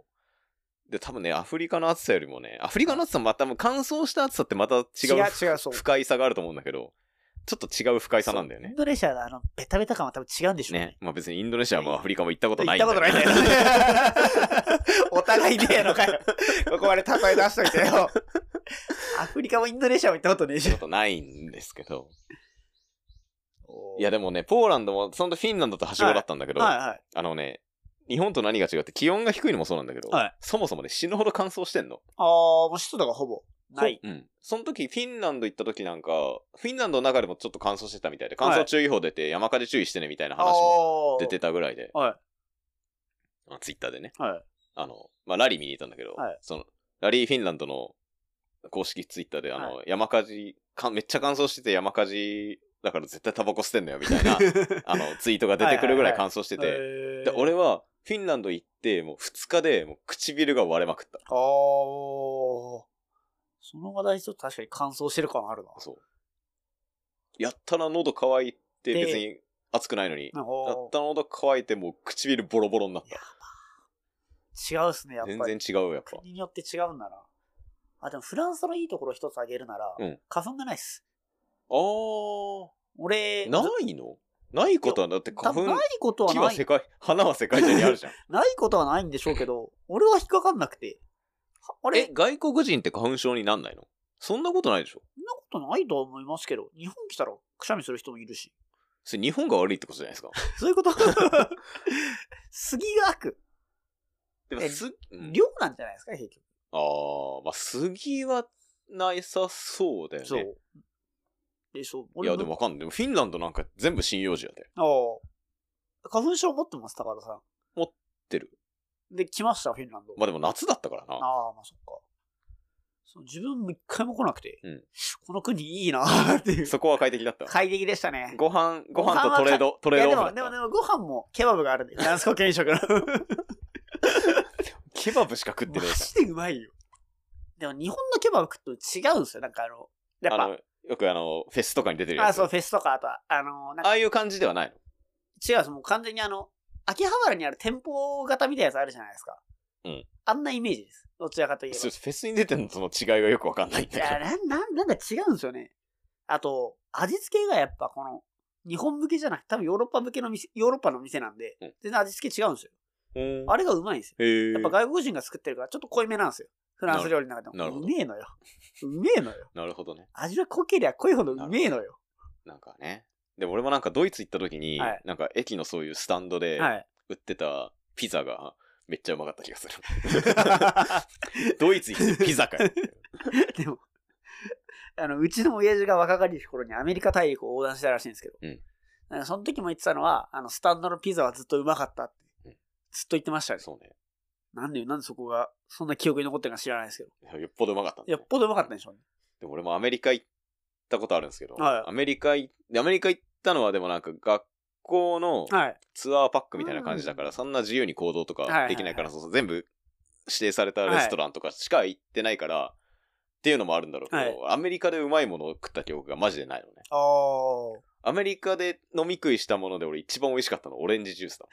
で、多分ね、アフリカの暑さよりもね、アフリカの暑さもまた乾燥した暑さってまた違う不快さがあると思うんだけど、ちょっと違う不快さなんだよね。 インドネシアのベタベタ感は多分違うんでしょうね。 まあ別にインドネシアもアフリカも行ったことないんだよ。 行ったことないんだよ。お互いねえのかよ。ここまで例え出しといてよ。アフリカもインドネシアも行ったことねえし。 行ったことないんですけど。いやでもね、ポーランドも、そのフィンランドとはしごだったんだけど、日本と何が違って気温が低いのもそうなんだけど、そもそもね、死ぬほど乾燥してんの。 もう湿度がほぼない。 その時、フィンランド行った時なんか、フィンランドの中でもちょっと乾燥してたみたいで、乾燥注意報出て山火事注意してねみたいな話も出てたぐらいで、ツイッターでね、ラリー見に行ったんだけど、その、ラリーフィンランドの公式ツイッターで、山火事、めっちゃ乾燥してて山火事、だから絶対タバコ捨てんだよみたいなツイートが出てくるぐらい乾燥してて、で俺はフィンランド行ってもう2日でもう唇が割れまくった。 その話題ちょっと確かに乾燥してる感あるな。 そう。やったら喉乾いて別に暑くないのに、やったら喉乾いてもう唇ボロボロになった。 違うっすねやっぱり。 全然違うやっぱ。 国によって違うんだな。でもフランスのいいところ一つ挙げるなら、花粉がないっす。俺、 ないの？ないことはだって花粉、 ないことはない。 木は世界、花は世界中にあるじゃん。 ないことはないんでしょうけど、俺は引っかかんなくて。 外国人って花粉症になんないの？そんなことないでしょ？ そんなことないと思いますけど、日本来たらくしゃみする人もいるし。 それ日本が悪いってことじゃないですか？ そういうこと杉が悪。でも量なんじゃないですか、結局。 まあ、杉はないさそうだよね。そう。いや、でもわかんない。でもフィンランドなんか全部針葉樹やで。 花粉症持ってます、高田さん。 持ってる。 で、来ました、フィンランド。 まあでも夏だったからな。 まあそっか。自分も一回も来なくて、この国いいなっていう。 そこは快適だった。 快適でしたね。 ご飯とトレードオフだった。 でもご飯もケバブがあるんで、フランス語圏食の。 ケバブしか食ってねえじゃん。 マジでうまいよ。でも日本のケバブ食うと違うんですよ。なんかやっぱ。 よくフェスとかに出てるやつ。 そう、フェスとか、あとは、 ああいう感じではないの？ 違うです。もう完全に秋葉原にある店舗型みたいなやつあるじゃないですか。あんなイメージです。どちらかといえば。 フェスに出てるのとの違いがよくわかんないんだけど。いや、 なんか違うんですよね。あと、味付けがやっぱ日本向けじゃなくて、多分ヨーロッパ向けの店、ヨーロッパの店なんで、全然味付け違うんですよ。あれがうまいんですよ。やっぱ外国人が作ってるからちょっと濃いめなんですよ。フランス料理の中でも。うめえのよ。うめえのよ。 なるほどね。 味は濃けりゃ濃いほどうめえのよ。 なんかね。でも俺もなんかドイツ行った時に、なんか駅のそういうスタンドで売ってたピザがめっちゃうまかった気がする。ドイツ行ってピザかよ。 でも、うちの親父が若かりし頃にアメリカ大陸を横断したらしいんですけど、その時も言ってたのは、スタンドのピザはずっとうまかったって、ずっと言ってましたね。 そうね。 なんでそこが、そんな記憶に残ってるか知らないですけど。 よっぽどうまかったんだ、 よっぽどうまかったんでしょうね。 でも俺もアメリカ行ったことあるんですけど、アメリカ行ったのはでもなんか学校のツアーパックみたいな感じだから、そんな自由に行動とかできないから、全部指定されたレストランとかしか行ってないから、っていうのもあるんだろうけど、アメリカでうまいものを食った記憶がマジでないのね。アメリカで飲み食いしたもので俺一番美味しかったのオレンジジュースだ。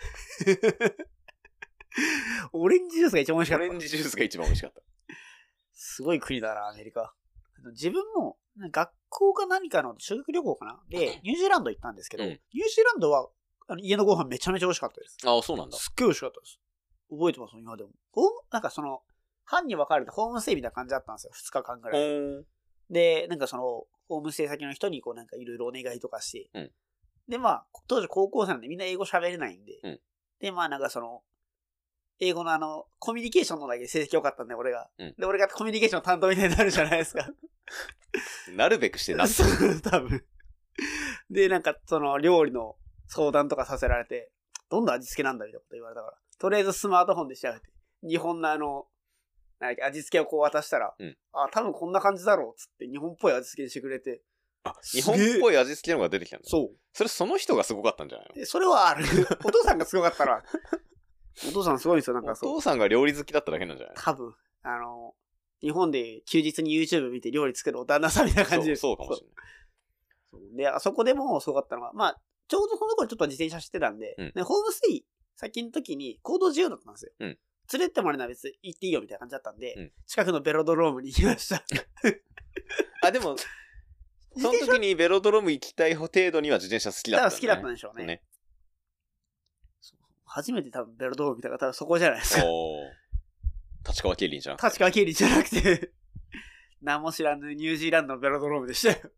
オレンジジュースが一番美味しかった。 オレンジジュースが一番美味しかった。 すごい国だな、アメリカ。自分も学校か何かの修学旅行かなで、ニュージーランド行ったんですけど、ニュージーランドは家のご飯めちゃめちゃ美味しかったです。 そうなんだ。 すっげえ美味しかったです。覚えてます今でも。なんか班に分かれてホームステイみたいな感じだったんですよ。2日間ぐらい。で、なんかホームステイ先の人になんかいろいろお願いとかして。で、当時高校生なんでみんな英語喋れないんで。で、なんか英語のコミュニケーションのだけ成績良かったんで、俺が。で、俺がコミュニケーション担当みたいになるじゃないですか。 なるべくしてなって多分。で、なんか料理の相談とかさせられて、どんな味付けなんだみたいなこと言われたから。とりあえずスマートフォンで調べて、日本の味付けを渡したら、多分こんな感じだろうっつって日本っぽい味付けにしてくれて。 日本っぽい味付けのが出てきたんだ。 そう。 その人がすごかったんじゃないの？ それはある。お父さんがすごかったら。お父さんすごいんですよ、なんかお父さんが料理好きだっただけなんじゃない？ 多分。日本で休日に YouTube 見て料理作るお旦那さんみたいな感じで。 そうかもしれない。で、あそこでもすごかったのが、ちょうどその頃ちょっと自転車してたんで、ホームステイ先の時に行動自由だったんですよ。 うん。 連れてってもらうのは別に行っていいよみたいな感じだったんで、 うん、 近くのベロドロームに行きました。 あ、でも、その時にベロドローム行きたい程度には自転車好きだったんだね。 好きだったんでしょうね。初めて多分ベロドローム見たから多分そこじゃないですか。 立川競輪じゃん。 立川競輪じゃなくて、何も知らぬニュージーランドのベロドロームでしたよ。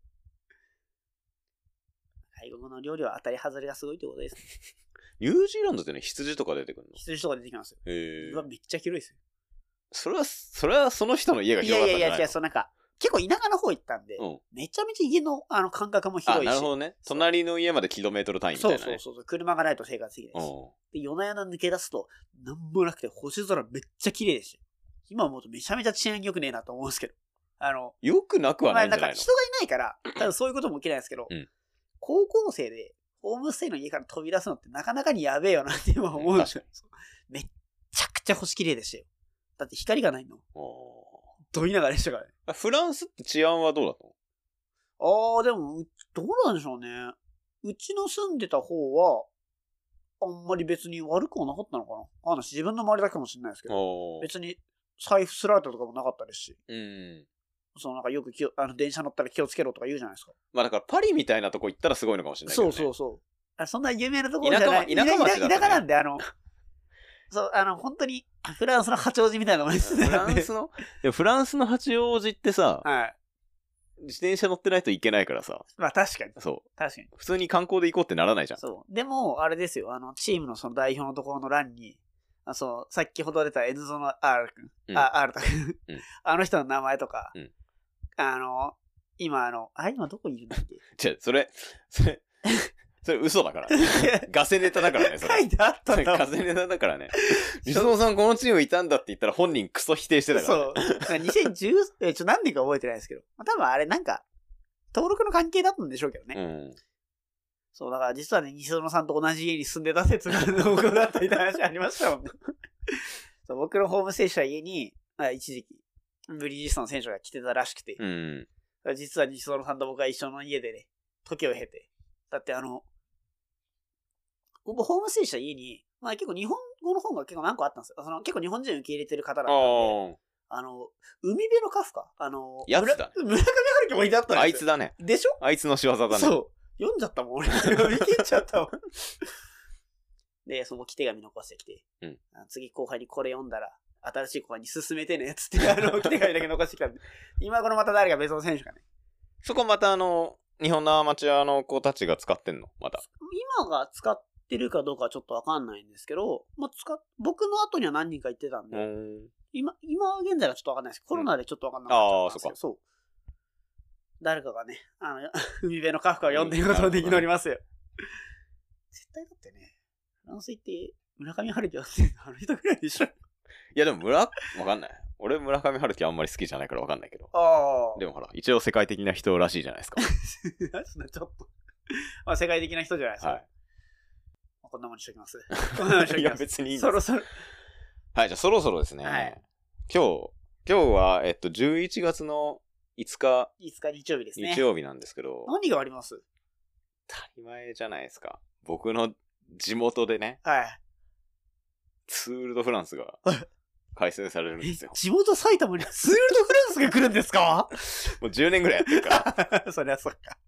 外国の料理は当たり外れがすごいってことです。 ニュージーランドってね、羊とか出てくるの？ 羊とか出てきますよ。うわ、めっちゃ広いですよ。 それはその人の家が広かったんじゃないの？ いや、そうなんか、結構田舎の方行ったんで、めちゃめちゃ家の間隔も広いし。 なるほどね。隣の家までキロメートル単位みたいなね。 そう。車がないと生活できないし。で、夜な夜な抜け出すと、なんもなくて星空めっちゃ綺麗でしたよ。今思うとめちゃめちゃ治安良くねえなと思うんですけど。 よくなくはないんじゃないの？ なんか人がいないから、多分そういうことも起きないですけど、高校生でホームステイの家から飛び出すのってなかなかにやべえよなって今思うんですよ。めっちゃくちゃ星綺麗でしたよ。だって光がないの。どいながらでしたからね。 フランスって治安はどうだったの？ でも、どうなんでしょうね。うちの住んでた方は、あんまり別に悪くはなかったのかな。自分の周りだけかもしれないですけど、別に財布スラートとかもなかったですし。なんかよく電車乗ったら気をつけろとか言うじゃないですか。 まあだからパリみたいなとこ行ったらすごいのかもしれないけどね。 そう。そんな有名なところじゃない。 田舎町だったね。 田舎なんで、本当に、フランスの八王子みたいなのが住んでたんで。 フランスの八王子ってさ、 はい。 自転車乗ってないといけないからさ。 まあ確かに。 そう。 確かに。 普通に観光で行こうってならないじゃん。 そう。でも、あれですよ、チームのその代表のところの欄に、先ほど出たエヌゾの R 君、R タ君、あの人の名前とか、今今どこにいるんだっけ？ それ嘘だから。ガセネタだからね、それ。 書いてあったんだ。 ガセネタだからね。リスノーさんこのチームいたんだって言ったら本人クソ否定してたから、ね。 そう。2010、何年か覚えてないですけど。多分あれなんか、登録の関係だったんでしょうけどね。そう、だから実はね、西園さんと同じ家に住んでた説が濃厚だったみたいな話ありましたもんね。そう、僕のホームステイした家に、一時期、ブリヂストンの選手が来てたらしくて。実は西園さんと僕は一緒の家でね、時を経て。だって僕ホームステイした家に、結構日本語の本が結構何個あったんですよ。結構日本人受け入れてる方だったんで、海辺のカフカやつだね。 村上春樹もいてあったんですよ。 あいつだね。 でしょ？ あいつの仕業だね。 そう。読んじゃったもん、俺。読み切っちゃったもん。で、その置き手紙残してきて、次後輩にこれ読んだら、新しい後輩に進めてね、つって、置き手紙だけ残してきたんで。今このまた誰か別の選手がね。 そこまた日本のアマチュアの子たちが使ってんの？また。 今が使ってるかどうかはちょっとわかんないんですけど、僕の後には何人か行ってたんで、今現在はちょっとわかんないです。コロナでちょっとわかんなかったんですけど、そう。誰かがね、海辺のカフカを読んでいることを祈りますよ。絶対だってね、フランス行って村上春樹はあの人ぐらいでしょ。いやでもわかんない。俺村上春樹あんまり好きじゃないからわかんないけど。でもほら、一応世界的な人らしいじゃないですか。 ちょっと。世界的な人じゃないですか。はい。こんなもんにしときます。 いや別にいいんです。 そろそろ。 はい、じゃあそろそろですね。はい、今日は、11月の5日日曜日ですね。 日曜日なんですけど。 何があります？ 当たり前じゃないですか。僕の地元でね。 はい。 ツール・ド・フランスが開催されるんですよ。 地元埼玉にツール・ド・フランスが来るんですか？ もう10年ぐらいやってるから。そりゃそっか。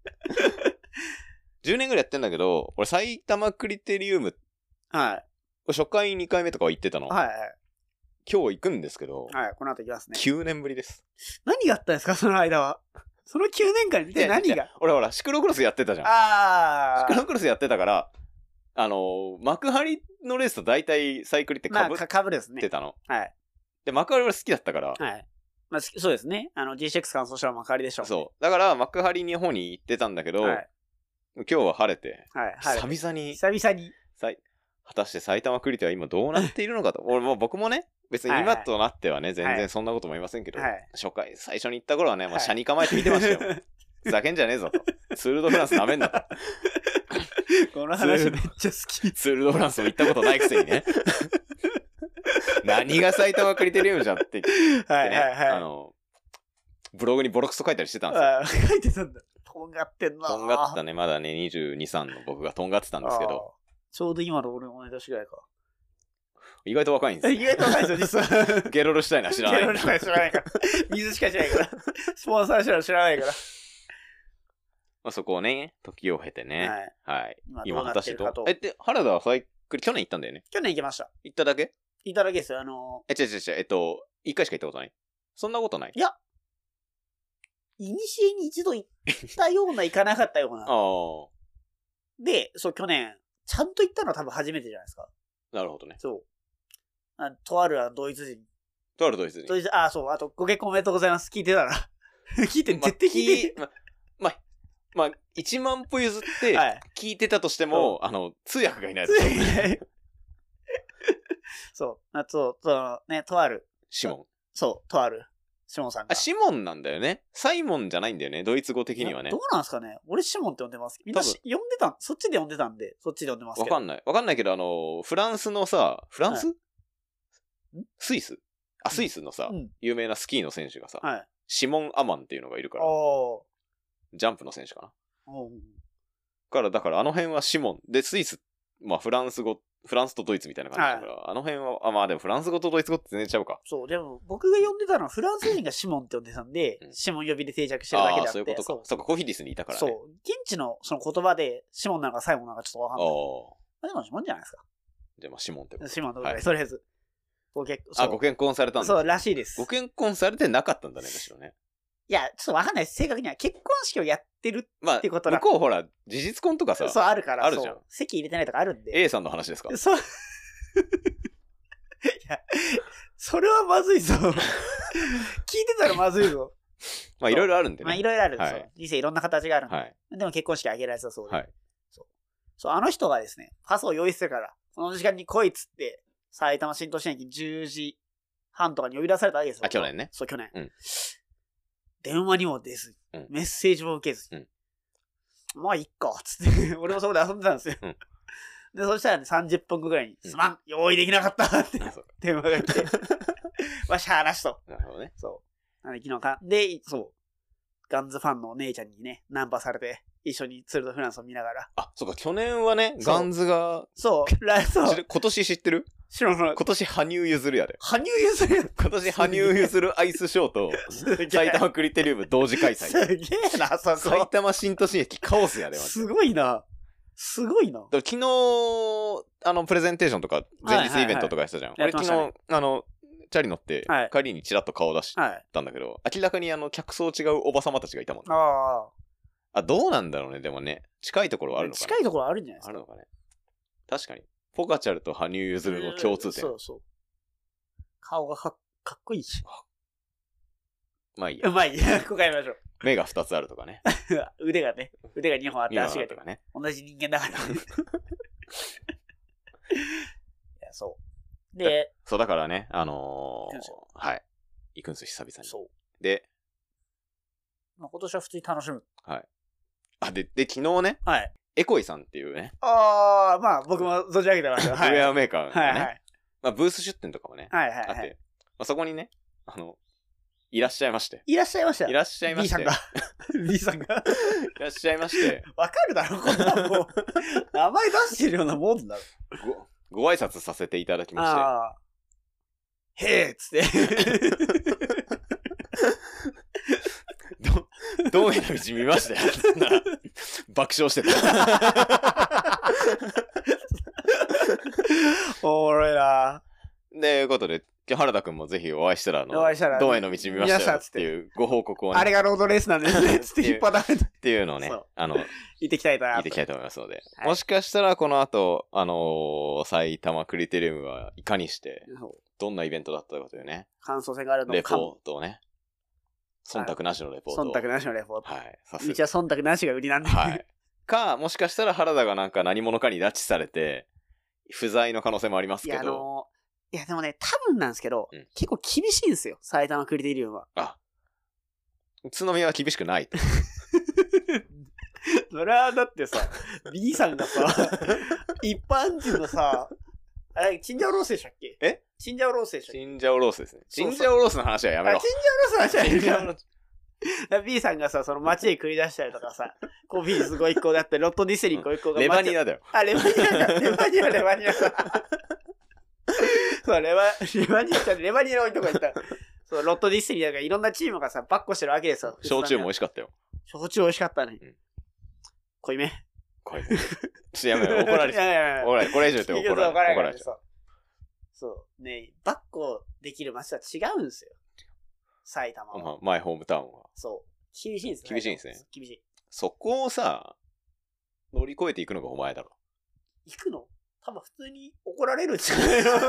10年ぐらいやってんだけど、俺埼玉クリテリウム。 はい。 初回2回目とかは行ってたの。 はい。 今日行くんですけど。 はい、この後行きますね。 9年ぶりです。 何があったんですか、その間は。その9年間に何が？ 俺ほら、シクロクロスやってたじゃん。 ああ。 シクロクロスやってたから、幕張のレースと大体サイクリって被ってたの。 はい。 で、幕張俺好きだったから。 はい。まあ、そうですね。GCX 完走したら幕張でしょ。 そう。だから、幕張の方に行ってたんだけど、今日は晴れて、久々に。果たして埼玉クリテは今どうなっているのかと。僕もね、別に今となってはね、全然そんなことも言いませんけど、最初に行った頃はね、もう車に構えて見てましたよ。ふざけんじゃねえぞと。ツール・ド・フランスなめんなと。 この話めっちゃ好き。 ツール・ド・フランスも行ったことないくせにね。何が埼玉クリテリウムじゃんって言ってね、ブログにボロクソ書いたりしてたんですよ。書いてたんだ。とんがってんな。 とんがってたね、まだね、22、3の僕がとんがってたんですけど。 ちょうど今の俺の同い年ぐらいか。 意外と若いんですよ。 意外と若いですよ、実は。 ゲロルシュタイナー知らない。 ゲロルシュタイナー知らないから。水しか知らないから。スポンサー知らないから。 まあそこをね、時を経てね。はい。 今、 果たしてと。で、原田はサイクル、去年行ったんだよね。 去年行きました。 行っただけ行っただけですよ。 違う。一回しか行ったことない。そんなことない。 いや、いにしえに一度行ったような、行かなかったような。で、そう、去年、ちゃんと行ったのは多分初めてじゃないですか。 なるほどね。 そう。とあるドイツ人。 とあるドイツ人。 そう、あと、ご結婚おめでとうございます。聞いてたら。聞いて、絶対聞いて。 まあ、1万歩譲って、聞いてたとしても、通訳がいないですよね。 そう、ね、とある。 シモン。 そう、とある。シモンさんが。 シモンなんだよね。サイモンじゃないんだよね。ドイツ語的にはね。 どうなんですかね。俺シモンって呼んでます。みんな呼んでた、そっちで呼んでたんで、そっちで呼んでますけど。 わかんないけど、フランスのさ、フランス、スイススイスのさ、有名なスキーの選手がさ、シモン・アマンっていうのがいるから、ジャンプの選手かな。だからあの辺はシモン。で、スイス、まあフランスとドイツみたいな感じだから、あの辺は、まあでもフランス語とドイツ語って全然ちゃうか。 そう、でも僕が呼んでたのはフランス人がシモンって呼んでたんで、シモン呼びで定着してるだけであって。 そういうことか。そうか、コヒリスにいたからね。 そう。現地のその言葉で、シモンなんかサイモンなんかちょっとわかんない。でもシモンじゃないですか。 じゃあまあシモンってこと。 シモンってことで、とりあえず。 ご結婚されたんだ。 そう、らしいです。 ご結婚されてなかったんだね、むしろね。 いや、ちょっとわかんないです。正確には結婚式をやってるってこと向こうほら、事実婚とかさ。 そう、あるから。 あるじゃん。 籍入れてないとかあるんで。 A さんの話ですか？ そう。いや、それはまずいぞ。聞いてたらまずいぞ。 まあ、いろいろあるんでね。 まあ、いろいろあるんですよ。人生いろんな形があるんで。でも結婚式挙げられたそうで。そう、あの人がですね、パスを用意するから、その時間に来いっつって、埼玉新都心駅10時半とかに呼び出されたわけですよ。 去年ね。 そう、去年。電話にも出ず、メッセージも受けず、まあ、いっか、つって、俺もそこで遊んでたんですよ。で、そしたらね、30分後ぐらいに、すまん、用意できなかったって、電話が来て、わしゃーなしと。 なるほどね。 そう。昨日か、で、そう、ガンズファンのお姉ちゃんにね、ナンパされて、一緒にツール・ド・フランスを見ながら。 そうか、去年はね、ガンズが。 そう、 今年知ってる？ 知らない。 今年羽生結弦やで。 羽生結弦？ 今年羽生結弦アイスショーと、埼玉クリテリウム同時開催。 すげえな、そこ。 埼玉新都心駅カオスやで、 すごいな。すごいな。 昨日、プレゼンテーションとか、前日イベントとかやってたじゃん。俺昨日、チャリ乗って、帰りにチラッと顔出したんだけど、明らかに客層違うおばさまたちがいたもんね。どうなんだろうね、でもね。近いところはあるのかな。 近いところあるんじゃないですか。 あるのかね。確かに。ポカチャルと羽生結弦の共通点。 そうそう。顔がかっこいいし。 まあいいや。 まあいいや、ここやりましょう。 目が2つあるとかね。 腕が2本あって足がとかね。同じ人間だから。いや、そう。で、 そうだからね、はい。行くんですよ、久々に。 そう。 で、 今年は普通に楽しむ。 はい。で、昨日ね、エコイさんっていうね。 まあ僕も存じ上げてました。 ウェアメーカーがね。まあブース出店とかもね。あって。そこにね、いらっしゃいまして。 いらっしゃいました。 いらっしゃいまして。 B さんが。 いらっしゃいまして。 わかるだろ、こんなもん。名前出してるようなもんだろ。 ご挨拶させていただきまして。へえっつって。 どうへの道見ましたよ。爆笑してた。 おもろいな。 ということで、原田くんもぜひお会いしたら、どうへの道見ましたよっていうご報告をね。 あれがロードレースなんですね。つって引っ張られた。 っていうのをね、 言ってきたいと思いますので。もしかしたらこの後、埼玉クリテリウムはいかにして、どんなイベントだったかというね。 感想戦があるのかも。 レポートをね。忖度なしのレポート。 忖度なしのレポート。 はい。 一応忖度なしが売りなんで。 はい。もしかしたら原田がなんか何者かに拉致されて、不在の可能性もありますけど。 いやでもね、多分なんですけど、結構厳しいんですよ。埼玉クリテリウムは。 宇都宮は厳しくない。 それはだってさ、B さんがさ、一般人のさ、あれ、チンジャオロースでしたっけ？チンジャオロースでしたっけ？ チンジャオロースですね。チンジャオロースの話はやめろ。 チンジャオロースの話はやめろ。B さんがさ、その街で繰り出したりとかさ、コーヒーすごい1個だって、ロットディスリンご1個が。 レバニラだよ。 レバニラだ。レバニラ。 そう、レバニラ置いとこ行った。そう、ロットディスティニーだからいろんなチームがさ、バッコしてるわけですよ。 焼酎も美味しかったよ。 焼酎美味しかったね。濃いめ。 ちょっとやめろ、怒られちゃう。これ以上言って怒られちゃう。 そう。ね、バッコできる街は違うんですよ。埼玉は。 マイホームタウンは。 そう。厳しいんですね。 厳しいんですね。 厳しい。 そこをさ、乗り越えていくのがお前だろ。 行くの？多分普通に怒られるんじゃないの？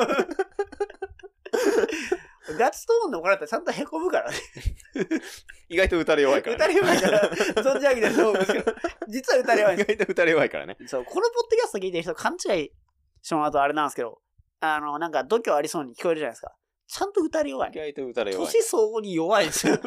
ガチトーンで怒られたらちゃんと凹むからね。 意外と打たれ弱いから、 ね。打たれ弱いから、存じ上げてると思うんですけど、実は打たれ弱い。 意外と打たれ弱いからね。 そう、このポッドキャスト聞いてる人勘違いしてもらうとあれなんですけど、なんか度胸ありそうに聞こえるじゃないですか。ちゃんと打たれ弱い。 意外と打たれ弱い。 年相応に弱いですよ。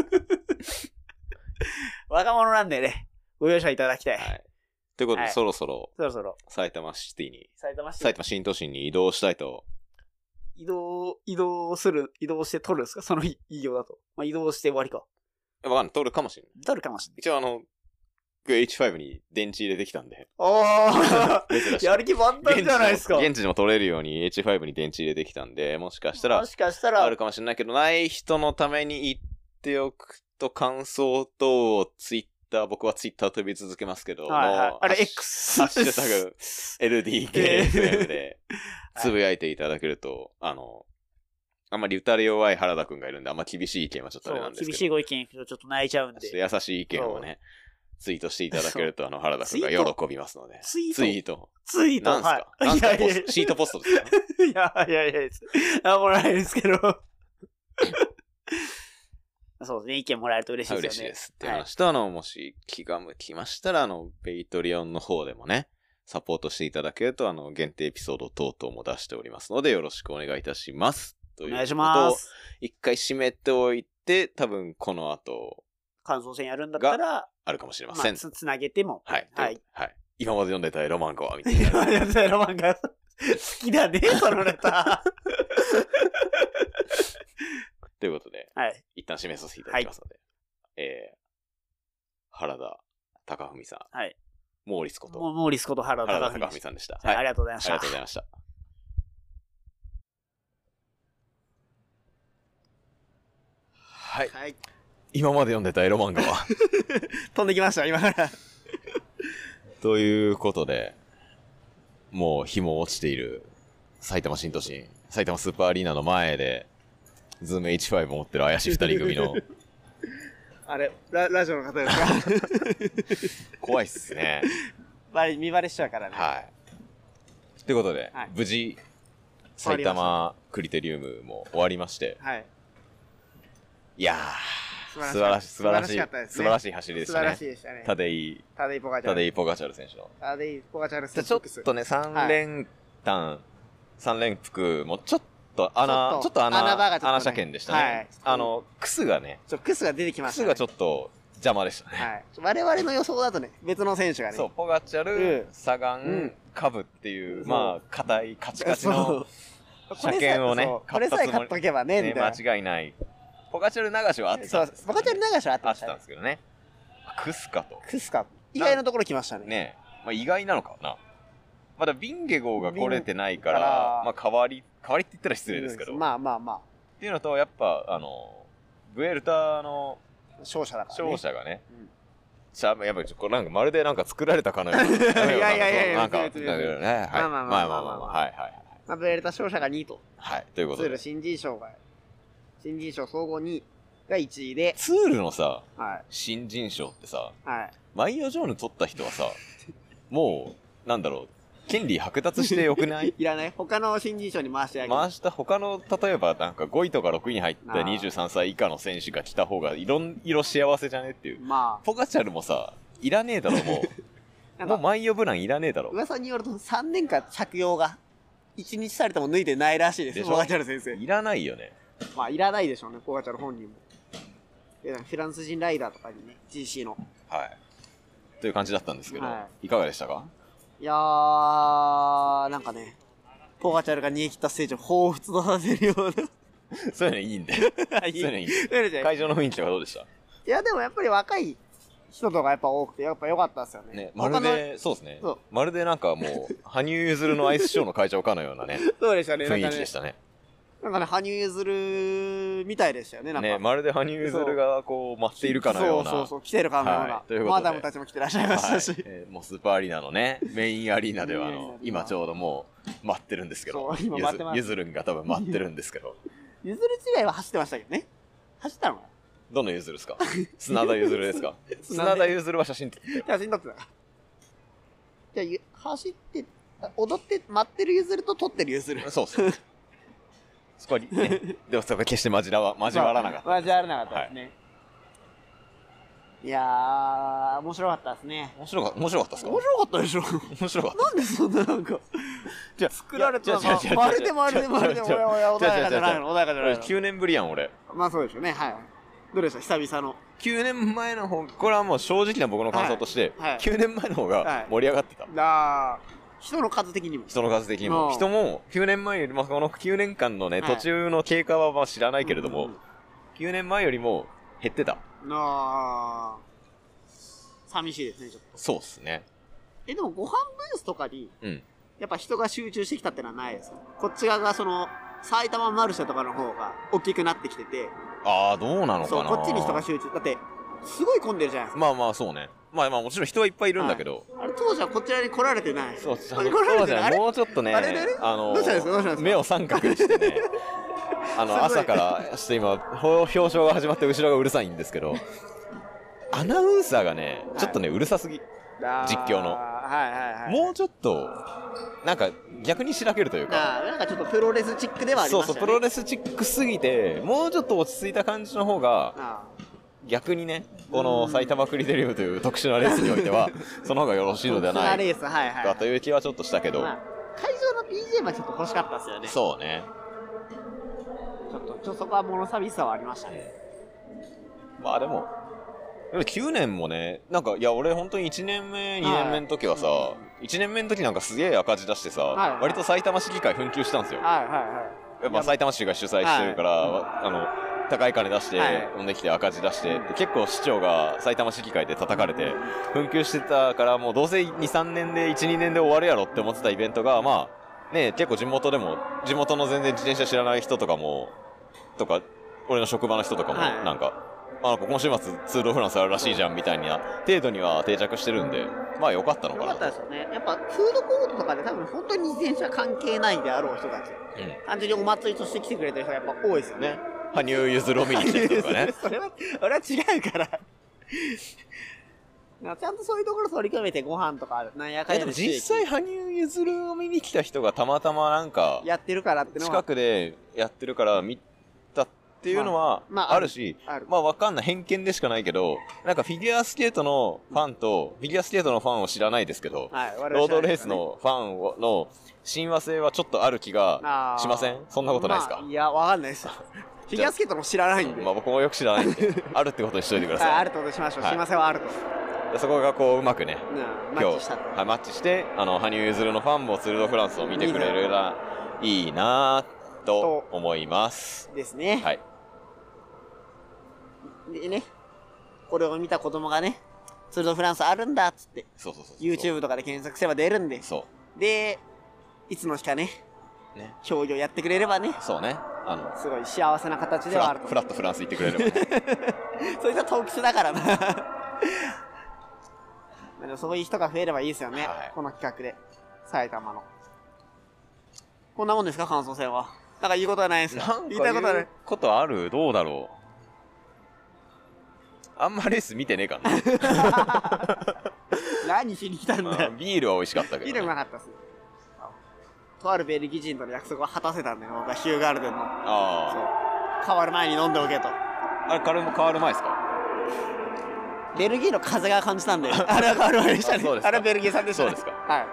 若者なんでね、ご容赦いただきたい。はい。 ということで、そろそろ埼玉シティに、埼玉新都心に移動したいと。 移動して撮るんですか？その異業だと。まあ、移動して終わりか。 わかんない。撮るかもしれない。 撮るかもしれない。 一応H5 に電池入れてきたんで。 ああやる気満タンじゃないですか。 現地でも撮れるように H5 に電池入れてきたんで、もしかしたらあるかもしれないけど、ない人のために言っておくと、感想等を僕はツイッター飛び続けますけど、 あれ X。 ハッシュタグ LDKFM でつぶやいていただけると、あんまり打たれ弱い原田くんがいるんで、あんま厳しい意見はちょっとあれなんですけど。 厳しいご意見ちょっと泣いちゃうんで。 優しい意見をね、ツイートしていただけると、原田くんが喜びますので。 ツイートなんすか、なんすかシートポストですか？ いや、なんもないですけど。そうですね、意見もらえると嬉しいですよね。 嬉しいですって話と、もし気が向きましたら、ペイトリオンの方でもね、サポートしていただけると、限定エピソード等々も出しておりますので、よろしくお願いいたします。 お願いします。 一回締めておいて、多分この後、 感想戦やるんだったら、 あるかもしれません。 つなげても。 はい。今まで読んでたエロ漫画は、みたいな。 今まで読んでたエロ漫画、好きだね、そのネタ。 ということで、一旦締めさせていただきますので、原田貴文さん、モーリスこと原田貴文さんでした。 ありがとうございました。 ありがとうございました。はい。今まで読んでたエロ漫画は飛んできました、今から。 ということで、もう日も落ちている埼玉新都心、埼玉スーパーアリーナの前で、ズーム H5 持ってる怪しい二人組の。 あれ、ラジオの方ですか？ 怖いっすね。 見バレしちゃうからね。 はい。ということで、無事、埼玉クリテリウムも終わりまして。いやー、素晴らしい走りでしたね。 素晴らしいでしたね。 タデイ・ポガチャル選手の。 タデイ・ポガチャル選手。 ちょっとね、3連復もちょっと穴車検でしたね。クスがね。 クスが出てきました。 クスがちょっと邪魔でしたね。 我々の予想だとね、別の選手がね。 そう、ポガチャル、サガン、カブっていう、まあ、硬い、カチカチの車検をね、 これさえ買っとけばね、みたいな。 間違いない。ポガチャル流しはあってたんです。 ポガチャル流しはあってたんですけどね。クスカと。 意外なところ来ましたね。 ねえ。まあ意外なのかな。まだビンゲゴーが来れてないから、まあ代わりって言ったら失礼ですけど。 まあ。 っていうのと、やっぱ、ブエルタの勝者がね。やっぱりなんかまるでなんか作られたかのような。 いや。 なんか、ね。はい。まあ。はい。 まあ、ブエルタ勝者が2位と。 はい。ということで。 新人賞総合2位が1位で。 ツールのさ、新人賞ってさ、マイオジョーヌ取った人はさ、もう、なんだろう、権利剥奪してよくない？ いらない。他の新人賞に回してあげる。 他の、例えばなんか5位とか6位に入った23歳以下の選手が来た方が色幸せじゃねっていう。ポガチャルもさ、いらねえだろ、もう。もうマイオブランいらねえだろ。 噂によると3年間着用が1日されても脱いでないらしいです、ポガチャル先生。 いらないよね。 まあ、いらないでしょうね、ポガチャル本人も。フランス人ライダーとかにね、GC の。 はい。という感じだったんですけど、いかがでしたか？ いやー、なんかね、ポガチャルが逃げ切ったステージを彷彿とさせるような。 そういうのいいんで。そういうのいいんで。会場の雰囲気とかどうでした？ いや、でもやっぱり若い人とかやっぱ多くて、やっぱ良かったですよね。 まるで、そうですね。まるでなんかもう、羽生結弦のアイスショーの会場かのようなね。 そうでしたね。 雰囲気でしたね。 なんかね、羽生結弦みたいでしたよね、なんか。 ね、まるで羽生結弦がこう、待っているかのような。 そう、来てるかのような。 はい、ということでマダムたちも来てらっしゃいましたし。 もうスーパーアリーナのね、メインアリーナでは今ちょうどもう待ってるんですけど、 今待ってます。 ゆずるんが多分待ってるんですけど。 ゆずる違いは走ってましたけどね。走ったのかな。 どのゆずるですか？砂田ゆずるですか？砂田ゆずるは写真撮ってた。写真撮ってた。じゃあ、走って、踊って待ってるゆずると撮ってるゆずる。 そうそう。そこにね、でもそこ決して交わらなかった。 交わらなかったですね。はい、いやー、面白かったですね。 面白かったですか？ 面白かったでしょ。 面白かった。 なんでそんななんか、じゃ作られたまるで、穏やかじゃないの、穏やかじゃないの。 9年ぶりやん、俺。 まあそうでしょうね、はい。どうでした久々の。 9年前の方、これはもう正直な僕の感想として、9年前の方が盛り上がってた。 人の数的にも。 人も、人も9年前よりも、この9年間のね、途中の経過は知らないけれども、9年前よりも減ってた。 寂しいですね、ちょっと。 そうっすね。 でもご飯ブースとかに、やっぱ人が集中してきたってのはないですか？こっち側が埼玉マルシェとかの方が大きくなってきてて。 ああ、どうなのかな。 そう、こっちに人が集中。だって、すごい混んでるじゃないですか。 まあまあ、そうね。まあもちろん人はいっぱいいるんだけど。 あれ、当時はこちらに来られてない。 そう、当時はもうちょっとね、 どうしたんですか目を三角にしてね、朝からして今、表彰が始まって後ろがうるさいんですけど、アナウンサーがね、ちょっとね、うるさすぎ。実況の。もうちょっと、なんか逆にしらけるというか。 なんかちょっとプロレスチックではありましたね。 そう、プロレスチックすぎて、もうちょっと落ち着いた感じの方が、逆にね、この埼玉クリテリウムという特殊なレースにおいては、その方がよろしいのではないかという気はちょっとしたけど。 会場の BGM はちょっと欲しかったですよね。 そうね。 ちょっとそこは物寂しさはありましたね。 まあでも9年もね、なんか、いや、俺本当に1年目、2年目の時はさ、1年目の時なんかすげえ赤字出してさ、割と埼玉市議会紛糾したんですよ。やっぱ埼玉市が主催してるから、高い金出して、飛んできて赤字出して、結構市長が埼玉市議会で叩かれて、紛糾してたから、もうどうせ2、3年で、1、2年で終わるやろって思ってたイベントが、まあ、ね、結構地元の全然自転車知らない人とかも、俺の職場の人とかも、なんか、この週末ツール・ド・フランスあるらしいじゃんみたいな程度には定着してるんで、まあ良かったのかな。 良かったですよね。やっぱフードコートとかで多分本当に自転車関係ないであろう人たち、単純にお祭りとして来てくれてる人がやっぱ多いですよね。 羽生結弦を見に来てる人とかね。 俺は違うから。ちゃんとそういうところ取り組めてご飯とかなんやかんやで実際羽生結弦を見に来た人がたまたまなんかやってるからってのは近くでやってるから見たっていうのはあるし、まあわかんない偏見でしかないけど、なんかフィギュアスケートのファンとフィギュアスケートのファンを知らないですけど、ロードレースのファンの親和性はちょっとある気がしません？そんなことないですか？ いや、わかんないです。フィギュアスケートも知らないんで。 まあ僕もよく知らないんで、あるってことにしといてください。 あるってことにしましょう。親和性はあると。 そこがこううまくね、 今日マッチして、羽生結弦のファンもツール・ド・フランスを見てくれるらいいなと思います。 ですね。 はい。 でね、これを見た子供がね、ツール・ド・フランスあるんだっつって、YouTube とかで検索すれば出るんで、で、いつの日かね、競技をやってくれればね、 そうね。 すごい幸せな形ではあると。 フラットフランス行ってくれれば、ね。 そいつはトークスだからな。でもそういう人が増えればいいですよね、この企画で。埼玉の。こんなもんですか、感想戦は。なんか言いことはないですか？言いたいことはない。 ことある？どうだろう。あんまレース見てねえかな。 何しに来たんだよ。 ビールは美味しかったけど、ね。 ビールうまかったっす。とあるベルギー人との約束を果たせたんだよ、僕はヒューガールデンの。変わる前に飲んでおけと。 あれ、変わる前ですか？ ベルギーの風が感じたんで、あれは変わる前でしたね。あれはベルギーさんでした。 そうですか。 はい。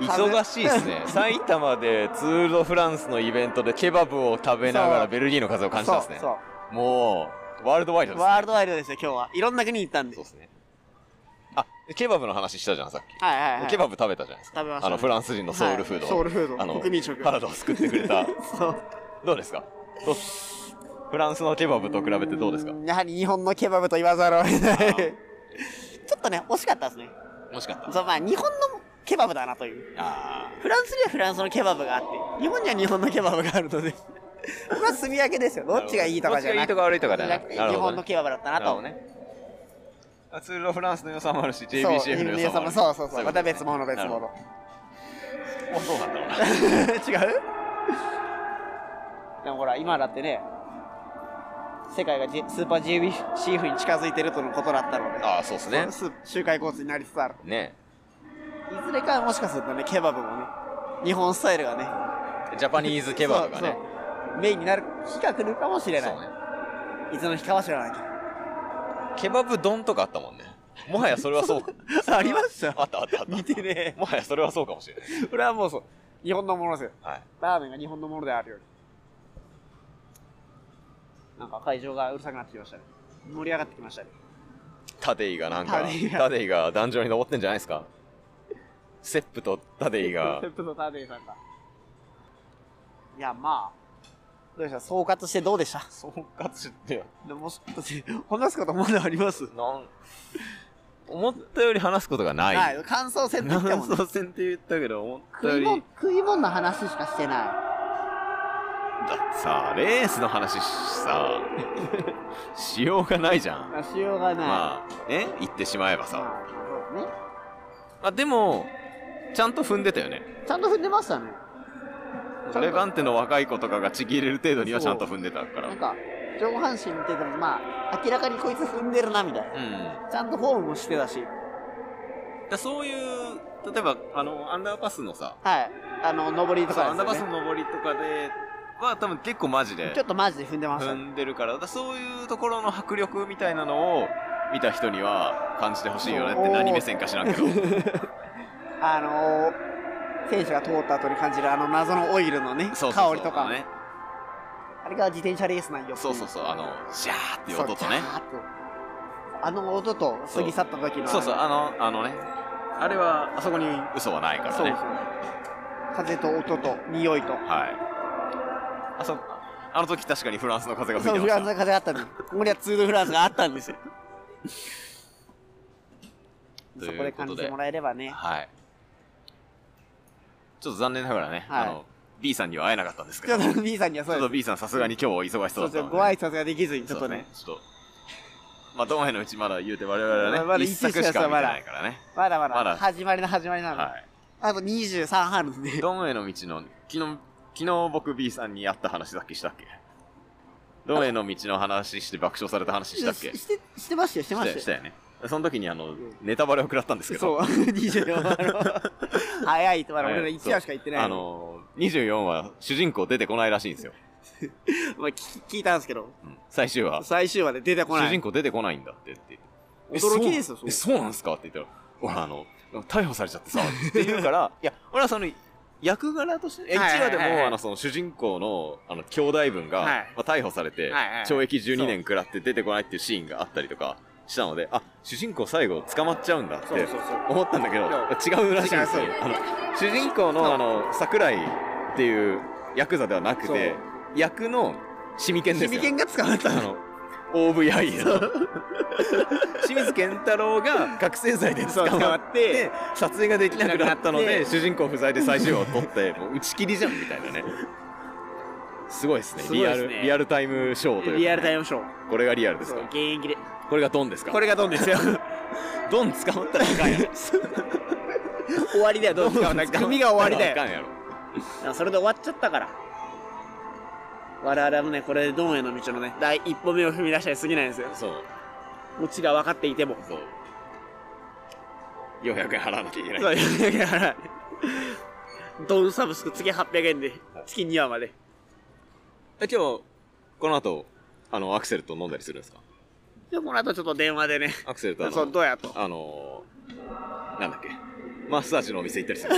忙しいですね。埼玉でツール・ド・フランスのイベントでケバブを食べながらベルギーの風を感じたんですね。もう、ワールドワイドですね。 ワールドワイドですよ、今日は。いろんな国に行ったんで。 そうですね。あ、ケバブの話したじゃん、さっき。 はい。 ケバブ食べたじゃないですか。 食べました。 フランス人のソウルフード。 ソウルフード。国民食。 体を救ってくれた。 そう。 どうですか？フランスのケバブと比べてどうですか？ やはり日本のケバブと言わざるを得ない。ちょっとね、惜しかったですね。 惜しかった。 そう、まあ、日本のケバブだなという。フランスにはフランスのケバブがあって、日本には日本のケバブがあるので。 まあ、住み分けですよ。どっちがいいとかじゃなくて。 どっちがいいとか悪いとかじゃなくて。 日本のケバブだったなと。 ね。ツール・ド・フランスの良さもあるし、JBCF の良さもある。 そう。また別物。 そうなんだろうな。 違う？でもほら、今だってね、世界がスーパー JBCF に近づいてるとのことだったので。 ああ、そうですね。 周回コースになりつつある。 ね。 いずれかもしかするとね、ケバブもね、日本スタイルがね、 ジャパニーズケバブがね、 メインになる日が来るかもしれない。そうね。いつの日かは知らないけど。 ケバブ丼とかあったもんね。もはやそれはそうか。 ありました。 あった。 見てね。 もはやそれはそうかもしれない。 これはもうそう。日本のものですよ。 はい。 ラーメンが日本のものであるように。なんか会場がうるさくなってきましたね。盛り上がってきましたね。 タデイがタデイが壇上に登ってんじゃないですか。セップとタデイが。 セップとタデイさんが。いや、まあ。どうでした？総括してどうでした？ 総括して。 でも、話すことまだあります？ 思ったより話すことがない。 はい、感想戦って言ったもんね。 感想戦って言ったけど、思ったより。 食い物の話しかしてない。 だってさ、レースの話さ、しようがないじゃん。 しようがない。 まあ、言ってしまえばさ。 そうね。 でも、ちゃんと踏んでたよね。 ちゃんと踏んでましたね。 レバンテの若い子とかがちぎれる程度にはちゃんと踏んでたから。 なんか、上半身見てても、まあ、明らかにこいつ踏んでるな、みたいな。ちゃんとフォームもしてたし。 そういう、例えば、アンダーパスのさ。 はい。上りとかですよね。 アンダーパスの上りとかで、は多分結構マジで。 ちょっとマジで踏んでました。 踏んでるから、そういうところの迫力みたいなのを見た人には感じてほしいよねって何目線か知らんけど。 選手が通った後に感じる謎のオイルのね、香りとかね。あれが自転車レースなんよ。 そう、シャーっていう音とね。 音と過ぎ去った時の。 そう、ね。あれは、あそこに嘘はないからね。そう。 風と音と匂いと。 はい。あの時確かにフランスの風が吹いてました。 そう、フランスの風があったんです。ここにはツールフランスがあったんですよ。そこで感じてもらえればね。 はい。ちょっと残念ながらね、B さんには会えなかったんですけど。 ちょっと B さんにはそうです。 ちょっと B さんさすがに今日忙しそうだったので。 ご挨拶ができずに、ちょっとね。 まあ、ドンヘのうちまだ言うて我々はね、まだ一作しか見てないからね。 まだ始まりなの。はい。あと23あるんで。 ドンヘの道の、昨日僕 B さんに会った話だっけしたっけ？ドンヘの道の話して爆笑された話したっけ？ してましたよ。 したよね。その時にネタバレを食らったんですけど。 そう、24話早いと、俺ら1話しか言ってない。 24話、主人公出てこないらしいんですよ。 聞いたんですけど。 最終話で出てこない。 主人公出てこないんだって言って。 驚きですよ、 そうなんすかって言ったら、俺逮捕されちゃってさ、って言うから、いや、俺は役柄として、1話でも、その主人公の、兄弟分が、逮捕されて、懲役12年食らって出てこないっていうシーンがあったりとか、したので、主人公最後捕まっちゃうんだって思ったんだけど、違うらしいんですよ。主人公の桜井っていうヤクザではなくて、役のシミケンですよ。 シミケンが捕まったの。 OVI の。清水健太郎が覚醒剤で捕まって、撮影ができなくなったので、主人公不在で最終話を撮って、もう打ち切りじゃんみたいなね。すごいですね。リアルタイムショーというか。 リアルタイムショー。 これがリアルですか？ 現役で。 これがドンですか？ これがドンですよ。 ドン捕まったらあかんやろ。 終わりだよ、ドン捕まったら。組が終わりだよ。 あかんやろ。 それで終わっちゃったから。我々もね、これでドンへの道のね、第一歩目を踏み出したに過ぎないんですよ。 そう。 オチが分かっていても。 そう。400円払わなきゃいけない。 そう、400円払う。ドンサブスク月800円で、月2話まで。 今日、この後、アクセルと飲んだりするんですか？ で、この後ちょっと電話でね。 アクセルとそう、どうやと。 なんだっけ。マッサージのお店行ったりする。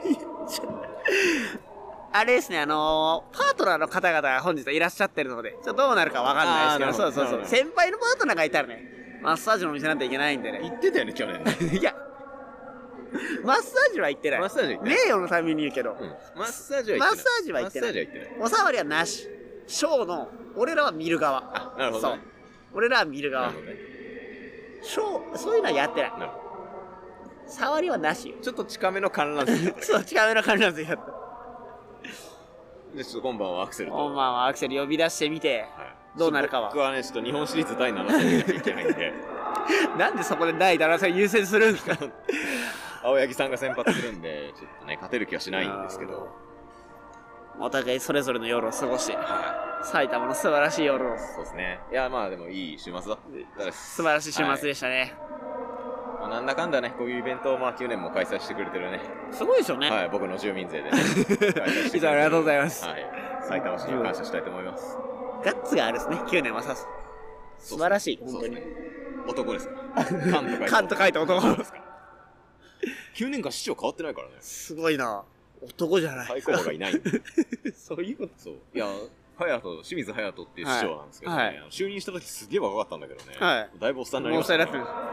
あれですね、パートナーの方々が本日いらっしゃってるので、ちょっとどうなるかわかんないですけど、そう。先輩のパートナーがいたらね、マッサージのお店なんていけないんでね。 行ってたよね、去年。 いや、マッサージは行ってない。 マッサージは行ってない。 名誉のために言うけど。 マッサージは行ってない。 マッサージは行ってない。おさわりはなし。ショーの、俺らは見る側。 あ、なるほど。そう。 俺らは見る側。ショー、そういうのはやってない。触りはなしよ。 ちょっと近めの観覧席。 そう、近めの観覧席だった。 で、ちょっと今晩はアクセルと。 今晩はアクセル呼び出してみて、どうなるかは。 僕はね、ちょっと日本シリーズ第7戦見なきゃいけないんで。 なんでそこで第7戦優先するんですか？ 青柳さんが先発するんで、ちょっとね、勝てる気はしないんですけど。 お互いそれぞれの夜を過ごして、埼玉の素晴らしい夜を。 そうですね。いや、まあでもいい週末だ。 素晴らしい週末でしたね。 まあ、なんだかんだね、こういうイベントをまあ9年も開催してくれてるね。 すごいですよね。 はい、僕の住民税でね。 いつもありがとうございます。 はい。埼玉市に感謝したいと思います。 ガッツがあるですね、9年はさす。素晴らしい、本当に。 男ですか？ カンと書いた男ですか ？9年間市長変わってないからね。 すごいな。男じゃない。 対抗馬がいない。 そういうこと？ そう。いや、清水隼人っていう市長なんですけどね、就任した時すげえ若かったんだけどね。はい。だいぶおっさんになりましたね。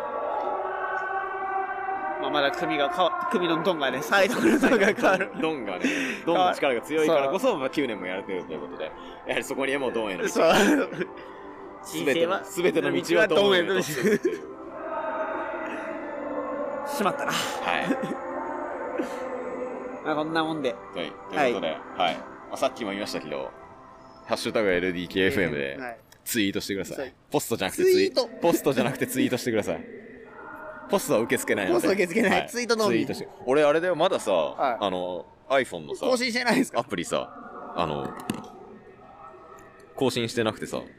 まあまだ組のドンがね、サイドのドンが変わる。 ドンの力が強いからこそ、まあ9年もやれてるということで、やはりそこにもドンへの道。すべての道はドンへと。しまったな。 はい。 まあこんなもんで。 はい。ということで、はい。さっきも言いましたけど、ハッシュタグ LDKFM でツイートしてください。ポストじゃなくてツイートしてください。ポストは受け付けないので。 ポスト受け付けない。ツイートのみ。 俺あれだよ、まださ、iPhone のさ、 更新してないですか？ アプリさ、更新してなくてさ、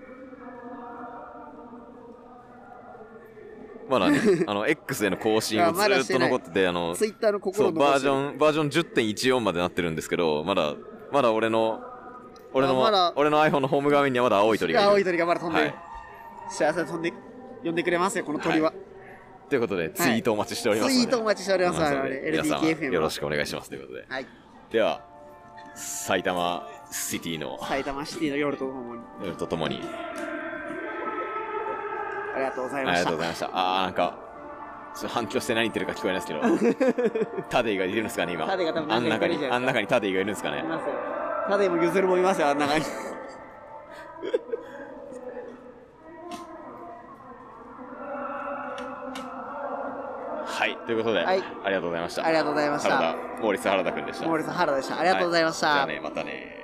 まだね、X での更新をずっと残ってて、 Twitter の心のバージョン 10.14 までなってるんですけど、まだ俺の iPhone のホーム画面にはまだ青い鳥がいる。 青い鳥がまだ飛んでる。幸せに呼んでくれますよ、この鳥は。 ということで、ツイートお待ちしております。 ツイートお待ちしております。 皆様、よろしくお願いします。ということで。 はい。 では、埼玉シティの夜とともに。ありがとうございました。 ありがとうございました。なんか、ちょっと反響して何言ってるか聞こえないですけど、タデイがいるんですかね、今。 タデイが多分あん中にタデイがいるんですかね。 いますよ。タデイもユズルもいますよ、あん中に。 はい、ということで、ありがとうございました。 ありがとうございました。 モーリス原田くんでした。 モーリス原田でした。ありがとうございました。 じゃあね、またね。